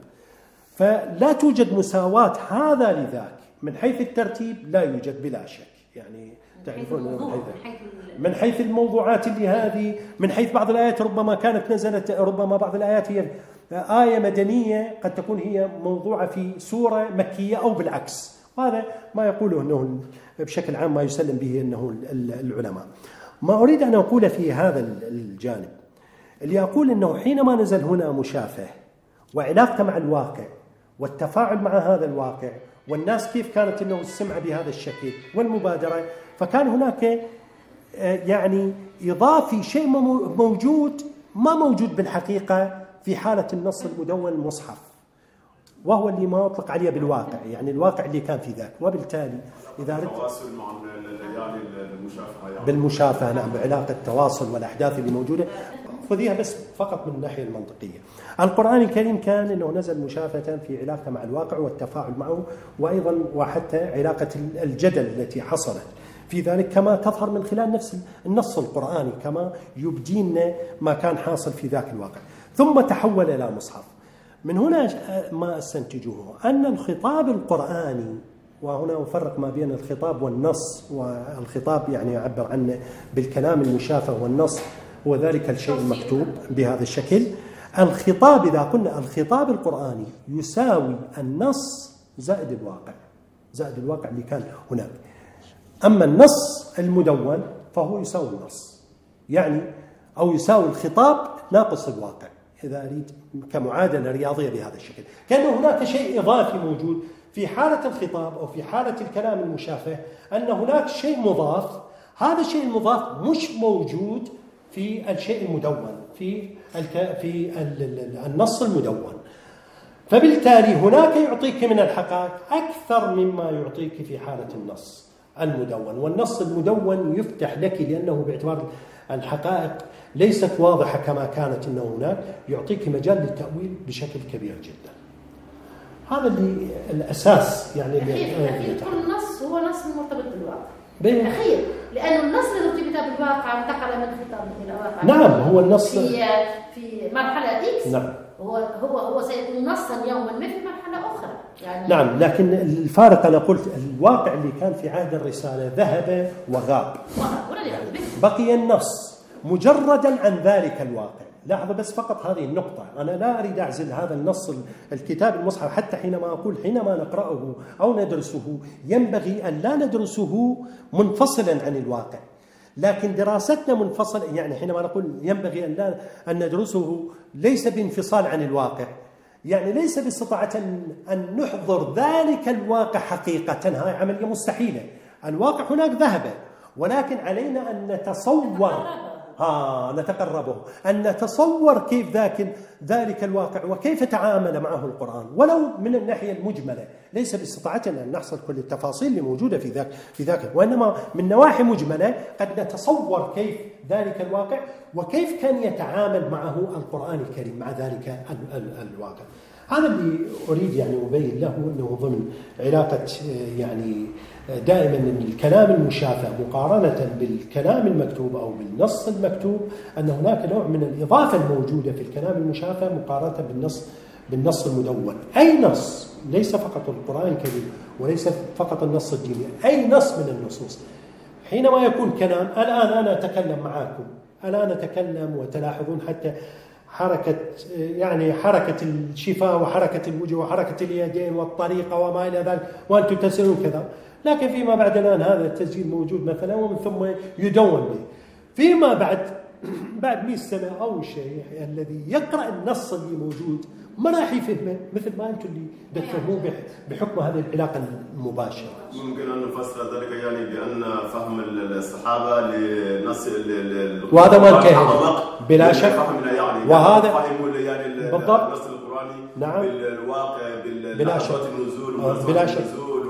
فلا توجد مساواة هذا لذاك من حيث الترتيب، لا يوجد بلا شك، يعني تعرفون من حيث من حيث الموضوعات اللي هذه، من حيث بعض الآيات ربما كانت نزلت، ربما بعض الآيات هي آية مدنية قد تكون هي موضوعة في سورة مكية أو بالعكس. وهذا ما يقوله أنه بشكل عام ما يسلم به أنه العلماء. ما أريد أن أقول في هذا الجانب اللي أقول أنه حينما نزل هنا مشافه وعلاقته مع الواقع والتفاعل مع هذا الواقع والناس كيف كانت أنه السمع بهذا الشكل والمبادرة، فكان هناك يعني إضافي شيء موجود ما موجود بالحقيقة في حالة النص المدون المصحف، وهو اللي ما أطلق عليه بالواقع، يعني الواقع اللي كان في ذاك. وبالتالي إذا التواصل مع الليالي المشافهة يعني بالمشافهة، نعم، بعلاقة التواصل والأحداث اللي موجودة. خذيها بس فقط من الناحية المنطقية. القرآن الكريم كان أنه نزل مشافهة في علاقة مع الواقع والتفاعل معه، وأيضا وحتى علاقة الجدل التي حصلت في ذلك كما تظهر من خلال نفس النص القرآني، كما يبدينا ما كان حاصل في ذاك الواقع. ثم تحول إلى مصحف. من هنا ما أستنتجه أن الخطاب القرآني، وهنا أفرق ما بين الخطاب والنص، والخطاب يعني يعبر عنه بالكلام المشافه، والنص هو ذلك الشيء المكتوب بهذا الشكل. الخطاب إذا قلنا الخطاب القرآني يساوي النص زائد الواقع، زائد الواقع اللي كان هناك. أما النص المدون فهو يساوي النص، يعني أو يساوي الخطاب ناقص الواقع، إذا أريد كمعادلة رياضية بهذا الشكل. كأن هناك شيء إضافي موجود في حالة الخطاب أو في حالة الكلام المشافه، أن هناك شيء مضاف، هذا الشيء المضاف مش موجود في الشيء المدون، في في النص المدون. فبالتالي هناك يعطيك من الحقائق أكثر مما يعطيك في حالة النص المدون. والنص المدون يفتح لك لأنه باعتبار الحقائق ليست واضحة كما كانت إنه هناك، يعطيك مجال للتأويل بشكل كبير جدا. هذا اللي الأساس يعني اللي كل نص هو نص مرتبط بالواقع بالأخير، لأنه النص الذي ارتبط بالواقع انتقل من خطاب إلى واقع. نعم، هو النص في في مرحلة إكس. نعم. هو هو هو سيكون نصا يوما ما في مرحلة أخرى يعني. نعم، لكن الفارق أنا قلت الواقع اللي كان في عهد الرسالة ذهب وغاب، بقي النص مجردا عن ذلك الواقع. لاحظوا بس فقط هذه النقطة، أنا لا أريد أعزل هذا النص الكتاب المصحف، حتى حينما أقول حينما نقرأه أو ندرسه ينبغي أن لا ندرسه منفصلا عن الواقع، لكن دراستنا منفصل، يعني حينما نقول ينبغي أن لا أن ندرسه ليس بانفصال عن الواقع، يعني ليس باستطاعة أن نحضر ذلك الواقع حقيقة، هاي عملية مستحيلة. الواقع هناك ذهب، ولكن علينا أن نتصور آه نتقربه، أن نتصور كيف ذاك ذلك الواقع وكيف تعامل معه القرآن، ولو من الناحية المجملة، ليس باستطاعتنا أن نحصل كل التفاصيل اللي موجودة في ذاك في ذاك وإنما من نواحي مجملة قد نتصور كيف ذلك الواقع وكيف كان يتعامل معه القرآن الكريم مع ذلك ال ال الواقع. هذا اللي أريد يعني أبين له، أنه ضمن علاقة يعني دائما الكلام المشافه مقارنة بالكلام المكتوب أو بالنص المكتوب، أن هناك نوع من الإضافة الموجودة في الكلام المشافه مقارنة بالنص بالنص المدون. أي نص، ليس فقط القرآن الكريم وليس فقط النص الديني، أي نص من النصوص حينما يكون كلام. الآن أنا أتكلم معكم، الآن أتكلم وتلاحظون حتى حركة يعني حركة الشفاه وحركة الوجه وحركة اليدين والطريقة وما إلى ذلك، وأنتم تسألون كذا. لكن فيما بعد الآن هذا التسجيل موجود مثلا ومن ثم يدون به. فيما بعد بعد مئة سنة أو شيء الذي يقرأ النص اللي موجود ما راح يفهمه مثل ما أنتم اللي تفهموه بحكم هذه العلاقة المباشرة. ممكن أن نفسر ذلك يعني بأن فهم الصحابة لنص وهذا ما انتهى بلا شك، وهذا يعني بالضبط النص القرآني نعم بالواقع بلا شك النزول بلا شك،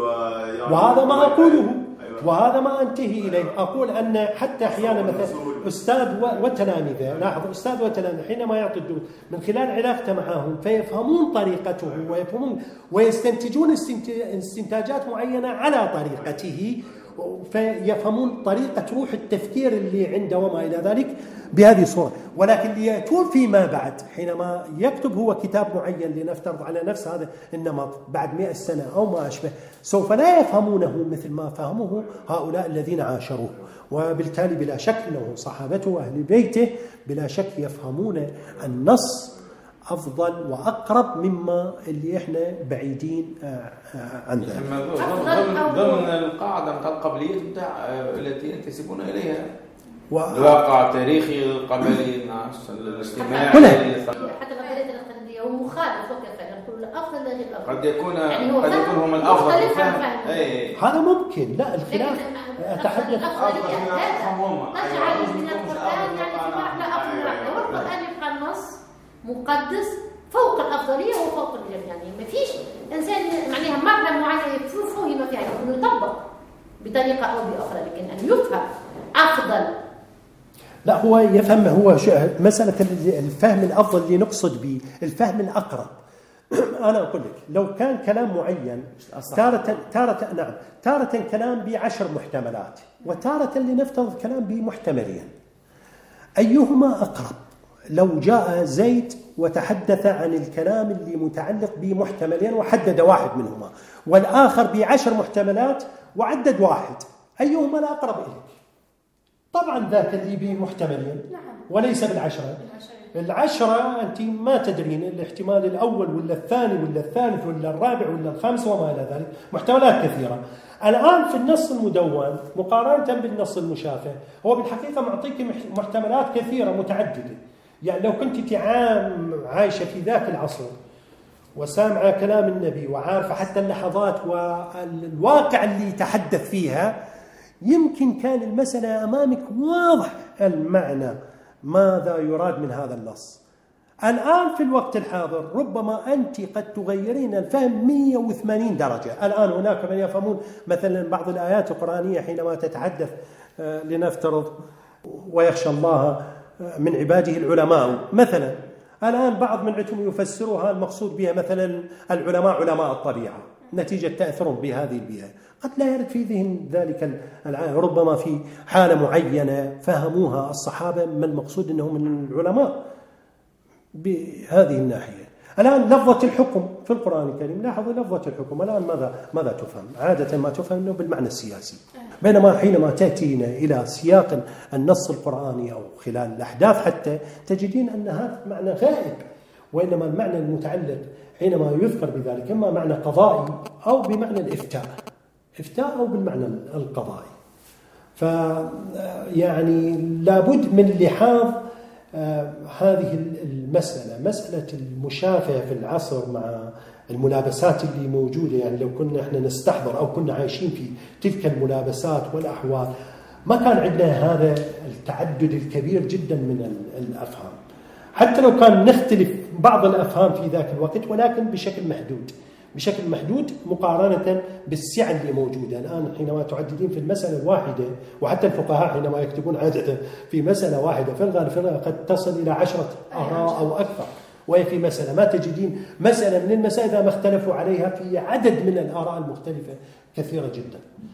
وهذا ما أقوله وهذا ما أنتهي إليه. أقول أن حتى أحيانا مثلا أستاذ وتلاميذه، لاحظ أستاذ وتلاميذه حينما يعطي الدروس من خلال علاقته معهم فيفهمون طريقته ويفهمون ويستنتجون استنتاجات معينة على طريقته، فيفهمون طريقة روح التفكير اللي عنده وما إلى ذلك بهذه الصورة. ولكن ليأتون فيما بعد حينما يكتب هو كتاب معين لنفترض على نفس هذا النمط بعد مئة سنة أو ما أشبه، سوف لا يفهمونه مثل ما فهمه هؤلاء الذين عاشروه، وبالتالي بلا شك أنه صحابته وأهل بيته بلا شك يفهمون النص أفضل وأقرب مما اللي إحنا بعيدين عن ذلك. ضمن القاعدة بتاع القبلية بتاع التي ينتسبون إليها الواقع التاريخي القبلي مع الاجتماع حتى القبلية القبلية هو مخالف وكفى يقول الأفضل غير الأفضل، قد يكون يعني قد يكون هم الأفضل فهم. هذا ممكن، لا الخلاف أتحدث أفضل نجعل من القرآن يعني لا أفضل واحدة، والقرآن يبقى النص مقدس فوق الأفضلية وفوق الجميع، يعني ما فيش إنسان معناها مبنى معين يفهم فيها إنه يطبق بطريقة أو بأخرى، لكن أن يفهم أفضل لا هو يفهم هو مسألة الفهم الأفضل اللي نقصد به الفهم الأقرب. أنا أقول لك لو كان كلام معين تارة تارة نعم تارة كلام بعشر محتملات وتارة لنفترض كلام بمحتملين، أيهما أقرب؟ لو جاء زيد وتحدث عن الكلام اللي متعلق بمحتملين وحدد واحد منهما، والآخر بعشر محتملات وعدد واحد، أيهما الأقرب إليك؟ طبعا ذاك اللي بمحتملين وليس بالعشرة. العشرة أنت ما تدرين الاحتمال الأول ولا الثاني ولا الثالث ولا الرابع ولا الخامس وما إلى ذلك، محتملات كثيرة. الآن في النص المدون مقارنة بالنص المشافه هو بالحقيقة معطيك محتملات كثيرة متعددة. يعني لو كنت عام عايشة في ذاك العصر وسامعة كلام النبي وعارفة حتى اللحظات والواقع اللي يتحدث فيها، يمكن كان المسألة أمامك واضح المعنى ماذا يراد من هذا النص. الآن في الوقت الحاضر ربما أنت قد تغيرين الفهم مئة وثمانين درجة. الآن هناك من يفهمون مثلا بعض الآيات القرآنية حينما تتحدث لنفترض ويخشى الله من عباده العلماء مثلا، الآن بعض من عندهم يفسروها المقصود بها مثلا العلماء علماء الطبيعة نتيجة تأثرهم بهذه البيئة. قد لا يرد في ذهن ذلك ربما في حالة معينة فهموها الصحابة ما المقصود أنهم من العلماء بهذه الناحية. الآن لفظة الحكم في القرآن الكريم، لاحظوا لفظة الحكم الآن ماذا ماذا تفهم؟ عادة ما تفهم أنه بالمعنى السياسي، بينما حينما تأتينا إلى سياق النص القرآني أو خلال الأحداث حتى تجدين أن هذا معنى غائب، وإنما المعنى المتعلق حينما يذكر بذلك إما معنى قضائي أو بمعنى الإفتاء، إفتاء أو بالمعنى القضائي. فيعني لابد من لحاظ آه هذه المسألة، مسألة المشافهة في العصر مع الملابسات اللي موجودة. يعني لو كنا احنا نستحضر أو كنا عايشين في تلك الملابسات والأحوال ما كان عندنا هذا التعدد الكبير جدا من الأفهام، حتى لو كان نختلف بعض الأفهام في ذاك الوقت ولكن بشكل محدود بشكل محدود مقارنة بالسعة اللي موجودة. الآن حينما تعددين في المسألة الواحدة، وحتى الفقهاء حينما يكتبون عادة في مسألة واحدة في الغالب قد تصل إلى عشرة آراء أو أكثر، وهي في مسألة ما تجدين مسألة من المسائل إذا ما اختلفوا عليها في عدد من الآراء المختلفة كثيرة جدا.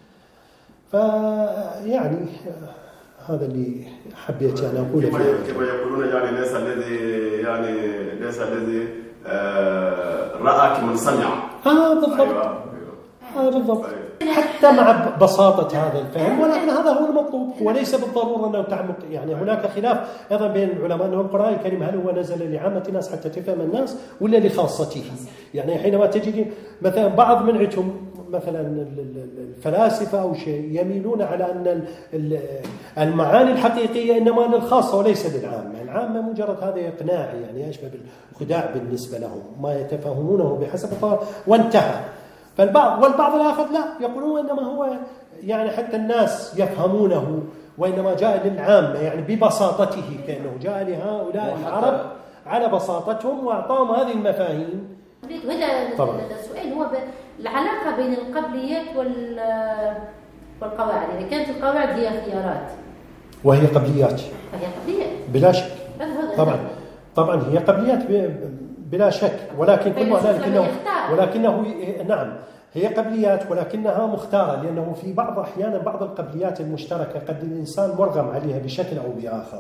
فيعني هذا اللي حبيت أنا أقوله. كما يقولون يعني ليس الذي يعني ليس الذي آه رأى كمن سمع. آه بالضبط. أيوة. آه بالضبط. حتى مع بساطة هذا الفهم، ولكن هذا هو المطلوب وليس بالضرورة أنه تعمق. يعني هناك خلاف أيضا بين العلماء أنه القرآن الكريم هل هو نزل لعامة الناس حتى تفهم الناس ولا لخاصته. يعني حينما تجد مثلا بعض من عندهم مثلا الفلاسفة أو شيء يميلون على أن المعاني الحقيقية إنما للخاصة وليس للعامة. العامة مجرد هذا إقناع يعني يشبه بالخداع بالنسبة لهم، ما يتفهمونه بحسب الطريقة وانتهى. فالبعض والبعض الآخر لا، يقولون إنما هو يعني حتى الناس يفهمونه وإنما جاء للعامة يعني ببساطته، كأنه جاء لهؤلاء العرب على بساطتهم وأعطاهم هذه المفاهيم. وهذا السؤال هو العلاقة بين القبليات والقواعد. إذا كانت القواعد هي خيارات وهي قبليات، فهي قبليات بلا شك. طبعا طبعا هي قبليات بلا شك، ولكن كل ذلك انه ولكنه نعم هي قبليات ولكنها مختارة، لأنه في بعض أحيانا بعض القبليات المشتركة قد الإنسان مرغم عليها بشكل أو بآخر،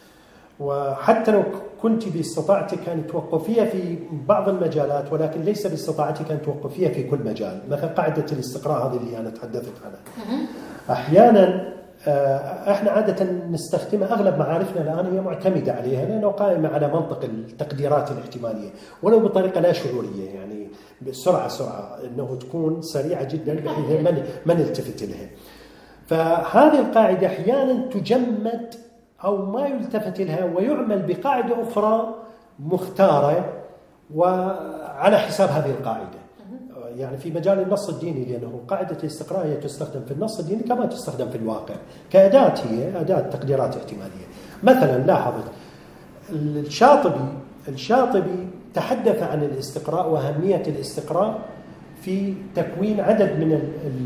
وحتى لو كنت باستطاعتك أن توقفيها في بعض المجالات ولكن ليس باستطاعتك أن توقفيها في كل مجال. مثل قاعدة الاستقراء هذه اللي أنا تحدثت عنها، أحيانا احنا عادة نستخدمها، اغلب معارفنا الان هي معتمدة عليها لانه قائمة على منطق التقديرات الاحتمالية ولو بطريقة لا شعورية، يعني بسرعة سرعة انه تكون سريعة جدا بحيث من ما نلتفت لها. فهذه القاعدة احيانا تجمد او ما يلتفت لها ويعمل بقاعدة اخرى مختارة وعلى حساب هذه القاعدة. يعني في مجال النص الديني، لأنه قاعدة الاستقراء هي تستخدم في النص الديني كما تستخدم في الواقع كأداة، هي أداة تقديرات احتمالية. مثلا لاحظت الشاطبي الشاطبي تحدث عن الاستقراء وأهمية الاستقراء في تكوين عدد من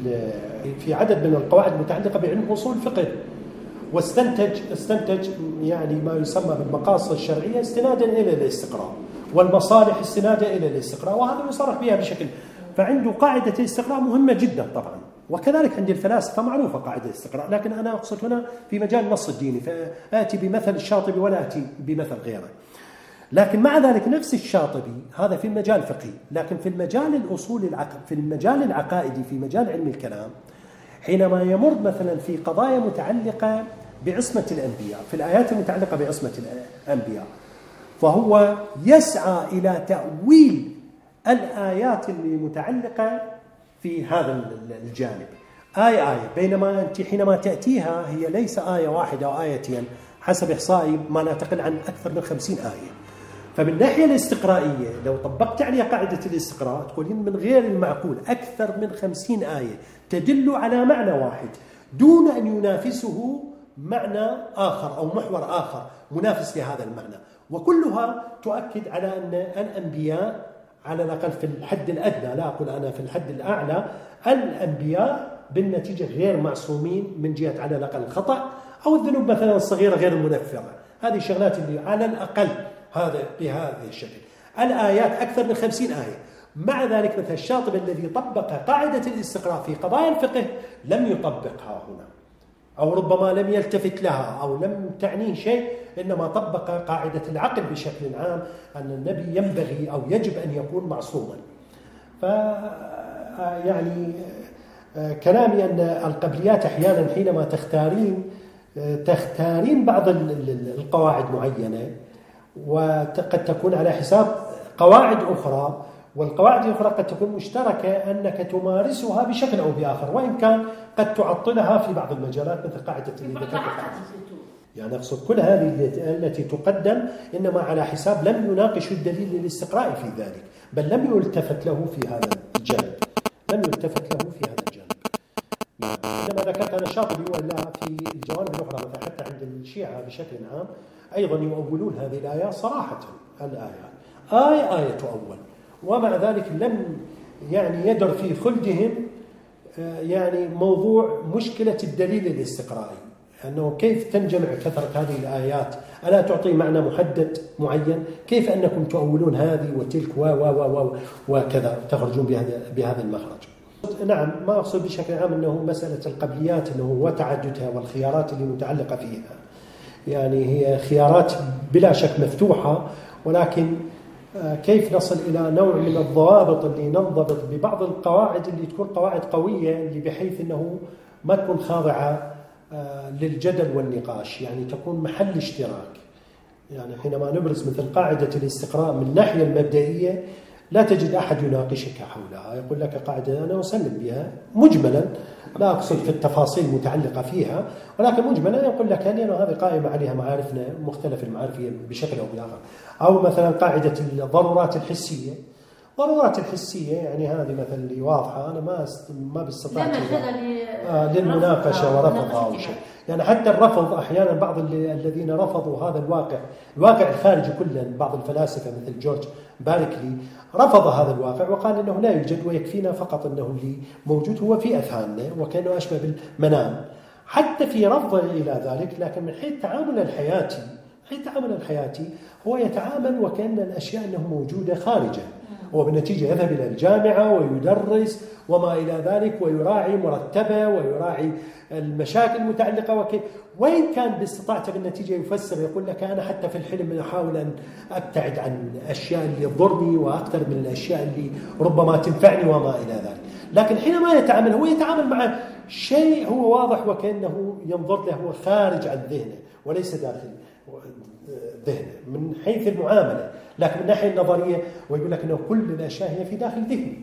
في عدد من القواعد المتعلقة بعلم أصول الفقه، واستنتج استنتج يعني ما يسمى بالمقاصد الشرعية استنادا إلى الاستقراء، والمصالح استنادا إلى الاستقراء، وهذا يصرح بها بشكل. فعنده قاعدة الاستقراء مهمة جدا طبعا، وكذلك عند الفلاسفة معروفة قاعدة الاستقراء، لكن أنا أقصد هنا في مجال النص الديني، فآتي بمثل الشاطبي ولا آتي بمثل غيره. لكن مع ذلك نفس الشاطبي هذا في المجال الفقهي، لكن في المجال الأصول العقد في المجال العقائدي في مجال علم الكلام، حينما يمر مثلا في قضايا متعلقة بعصمة الأنبياء، في الآيات المتعلقة بعصمة الأنبياء، فهو يسعى إلى تأويل الآيات المتعلقة في هذا الجانب آية آية، بينما أنت حينما تأتيها هي ليس آية واحدة أو آيتين، حسب إحصائي ما لا تقل عن أكثر من خمسين آية. فبالناحية الاستقرائية لو طبقت عليها قاعدة الاستقراء تقولين من غير المعقول أكثر من خمسين آية تدل على معنى واحد دون أن ينافسه معنى آخر أو محور آخر منافس لهذا المعنى، وكلها تؤكد على أن الأنبياء على الأقل في الحد الأدنى، لا أقول أنا في الحد الأعلى، الأنبياء بالنتيجة غير معصومين من جهة على الأقل الخطأ أو الذنوب مثلا الصغيرة غير المنفرة. هذه الشغلات اللي على الأقل هذا بهذا الشكل. الآيات أكثر من خمسين آية. مع ذلك مثل الشاطبي الذي طبق قاعدة الاستقراء في قضايا الفقه لم يطبقها هنا، أو ربما لم يلتفت لها أو لم تعنيه شيء، إنما طبق قاعدة العقل بشكل عام أن النبي ينبغي أو يجب أن يكون معصوما. ف يعني كلامي أن القبليات أحيانا حينما تختارين تختارين بعض القواعد معينة وقد تكون على حساب قواعد أخرى، والقواعد الأخرى قد تكون مشتركة أنك تمارسها بشكل أو بآخر، وإن كان قد تعطلها في بعض المجالات مثل قاعدة اللي ذكرتها. يعني أقصد كل هذه التي تقدم إنما على حساب لم يناقش الدليل للاستقراء في ذلك، بل لم يلتفت له في هذا الجانب لم يلتفت له في هذا الجانب. عندما ذكرت أنا الشاطبي ولا في الجوانب الأخرى مثلا حتى عند الشيعة بشكل عام أيضا يؤولون هذه الآيات صراحة، الآيات آية آية تؤول، ومع ذلك لم يعني يدر في خلدهم يعني موضوع مشكلة الدليل الاستقرائي، أنه كيف تنجمع كثرة هذه الآيات، ألا تعطي معنى محدد معين، كيف أنكم تؤولون هذه وتلك و و و وكذا تخرجون بهذا بهذا المخرج. نعم، ما أقصد بشكل عام أنه مسألة القبليات أنه وتعددها والخيارات اللي متعلقة فيها، يعني هي خيارات بلا شك مفتوحة، ولكن كيف نصل إلى نوع من الضوابط اللي ننضبط ببعض القواعد اللي تكون قواعد قوية اللي بحيث أنه ما تكون خاضعة للجدل والنقاش، يعني تكون محل اشتراك. يعني حينما نبرز مثل قاعدة الاستقراء من الناحية المبدئية لا تجد أحد يناقشك حولها، يقول لك قاعدة أنا أسلم بها مجملا، لا أقصد في التفاصيل المتعلقة فيها، ولكن مجملا يقول لك أن هذه قائمة عليها معارفنا مختلف المعارف بشكل أو بآخر. أو مثلا قاعدة الضرورات الحسية، ضرورات الحسية يعني هذه مثلا اللي واضحة، أنا ما ما بستطيع آه للمناقشة ورفضها أو شيء. يعني حتى الرفض أحيانا بعض الذين رفضوا هذا الواقع الواقع الخارجي كله، بعض الفلاسفة مثل جورج باركلي رفض هذا الواقع وقال إنه لا يوجد ويكفينا فقط أنه اللي موجود هو في أذهاننا وكأنه أشبه بالمنام. حتى في رفضه إلى ذلك، لكن من حيث تعامل الحياتي حيث تعامل الحياتي هو يتعامل وكأن الأشياء أنه موجودة خارجه، هو بالنتيجة يذهب إلى الجامعة ويدرس وما إلى ذلك، ويراعي مرتبة ويراعي المشاكل المتعلقة وكيف، وإن كان باستطاعته بالنتيجة يفسر يقول لك أنا حتى في الحلم أحاول أن أبتعد عن الأشياء اللي تضرني وأكثر من الأشياء اللي ربما تنفعني وما إلى ذلك. لكن حينما يتعامل هو يتعامل مع شيء هو واضح وكأنه ينظر له هو خارج عن ذهنه وليس داخل ذهنه من حيث المعاملة، لكن من الناحية النظرية ويقول لك أنه كل الأشياء هي في داخل ذهني.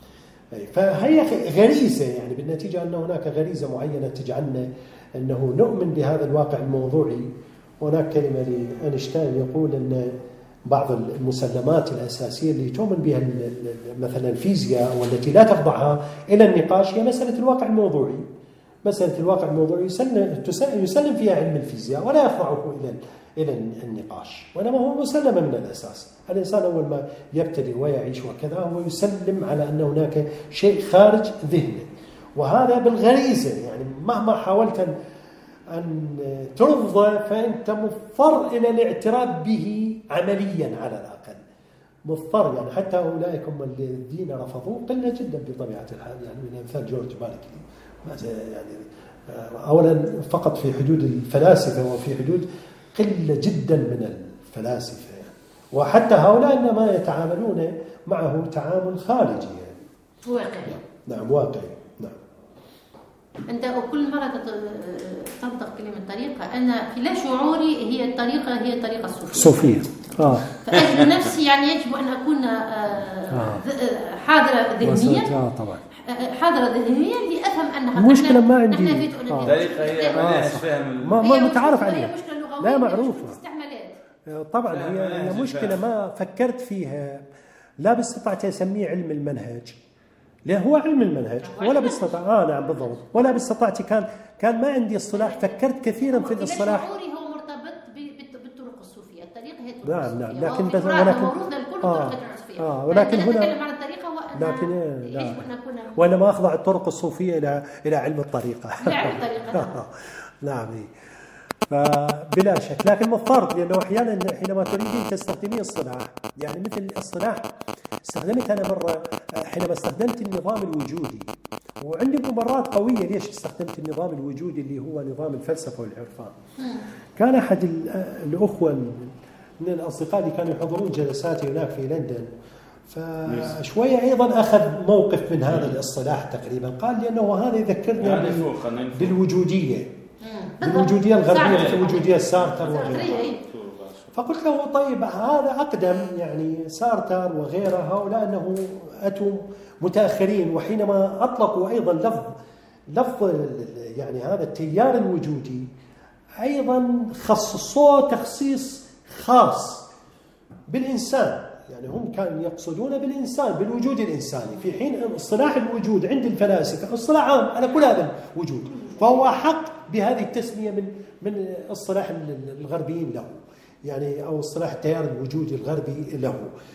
فهي غريزة، يعني بالنتيجة أن هناك غريزة معينة تجعلنا أنه نؤمن بهذا الواقع الموضوعي. هناك كلمة لأينشتاين يقول أن بعض المسلمات الأساسية اللي تؤمن بها مثلا الفيزياء والتي لا تخضعها إلى النقاش هي مسألة الواقع الموضوعي. مسألة الواقع الموضوعي يسلم, يسلم فيها علم الفيزياء ولا يخضعه إلى إلى النقاش، وإنما هو مسلم من الأساس. الإنسان أول ما يبتدئ ويعيش وكذا هو يسلم على أن هناك شيء خارج ذهنه، وهذا بالغريزة. يعني مهما حاولت أن أن ترضى فأنت مضطر إلى الاعتراف به عمليا على الأقل، مضطر. يعني حتى أولئك هم الذين رفضوه قلة جدا بطبيعة الحال، يعني من أمثال جورج ماركلي، يعني أولا فقط في حدود الفلاسفة وفي حدود قلة جدا من الفلاسفة، يعني. وحتى هؤلاء إنما يتعاملون معه تعامل خارجي، يعني واقعي. نعم واقعي. نعم. أنت كل مرة تنطق كلمة طريقة، أنا في لا شعوري هي الطريقة هي الطريقة الصوفية. صوفية. آه. فأجل نفسي يعني يجب أن أكون آه حاضرة ذهنيا. آه طبعا. حاضرة ذهنيا لأفهم أنها المشكلة ما عندي. الطريقة هي ما فهم ما ما متعارف عليها. لا معروفة. استعمالات. طبعا هي مشكلة ما فكرت فيها، لا باستطعت أسميه علم المنهج، لأن هو علم المنهج، ولا باستطاع آه نعم بالضبط، ولا باستطاعتي كان كان ما عندي اصطلاح. فكرت كثيرا في الاصطلاح. شعوري هو مرتبط بالطرق الصوفية، الطريقة هي الطرق نعم الصوفية. نعم لكن بس ولكن آه آه ولكن هنا نتكلم عن الطريقة لكن لا يجب أن أكون وأنا ما أخضع الطرق الصوفية إلى إلى علم الطريقة. علم الطريقة. نعم. فبلا شك، لكن مضطر، لأنه أحيانا حينما تريدين تستخدمين اصطلاح، يعني مثل الاصطلاح استخدمت أنا مرة حينما استخدمت النظام الوجودي، وعندي مبررات قوية ليش استخدمت النظام الوجودي اللي هو نظام الفلسفة والعرفان. كان أحد الأخوة من الأصدقاء اللي كانوا يحضرون جلساتي هناك في لندن، فشوية أيضا أخذ موقف من هذا الاصطلاح تقريبا، قال لي أنه هذا يذكرنا بالوجودية بالوجودية الغربية مثل وجودية سارتر وغيرها. فقلت له طيب هذا أقدم، يعني سارتر وغيره هؤلاء أنه أتوا متأخرين، وحينما أطلقوا أيضا لفظ لفظ يعني هذا التيار الوجودي أيضا خصصوه تخصيص خاص بالإنسان، يعني هم كانوا يقصدون بالإنسان بالوجود الإنساني، في حين اصطلاح الوجود عند الفلاسفة اصطلاح عام على كل هذا الوجود، فهو حق بهذه التسمية من من اصطلاح الغربيين له، يعني أو اصطلاح التيار الوجودي الغربي له.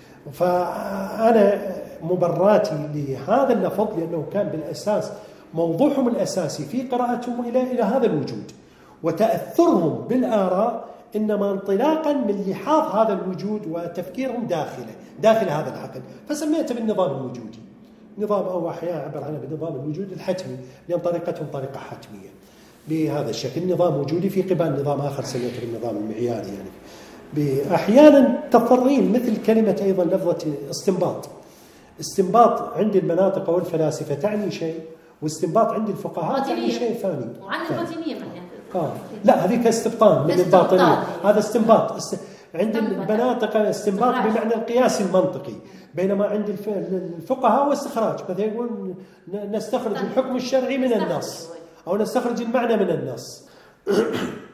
فأنا مبراتي لهذا اللفظ لأنه كان بالأساس موضوعهم الأساسي في قراءتهم إلى إلى هذا الوجود، وتأثرهم بالآراء إنما انطلاقا من لحاظ هذا الوجود وتفكيرهم داخله داخل هذا العقل، فسميته بالنظام الوجودي. نظام أو أحيانا عبر عنه بالنظام الوجودي الحتمي، لأن طريقتهم طريقة حتمية بهذا الشكل، نظام وجودي في قبال نظام آخر سميته بالنظام المعياري. يعني أحيانا تضطرين مثل كلمة أيضا لفظة استنباط. استنباط عند المناطق أو الفلاسفة تعني شيء، واستنباط عند الفقهاء تعني شيء ثاني. وعن الباطنية مثلا آه. لا هذيك استبطان من الباطنية، هذا استنباط. است... عند المناطق استنباط بمعنى القياس المنطقي، بينما عند الفقهاء هو استخراج، مثلا يقول نستخرج الحكم الشرعي من النص أو نستخرج المعنى من النص.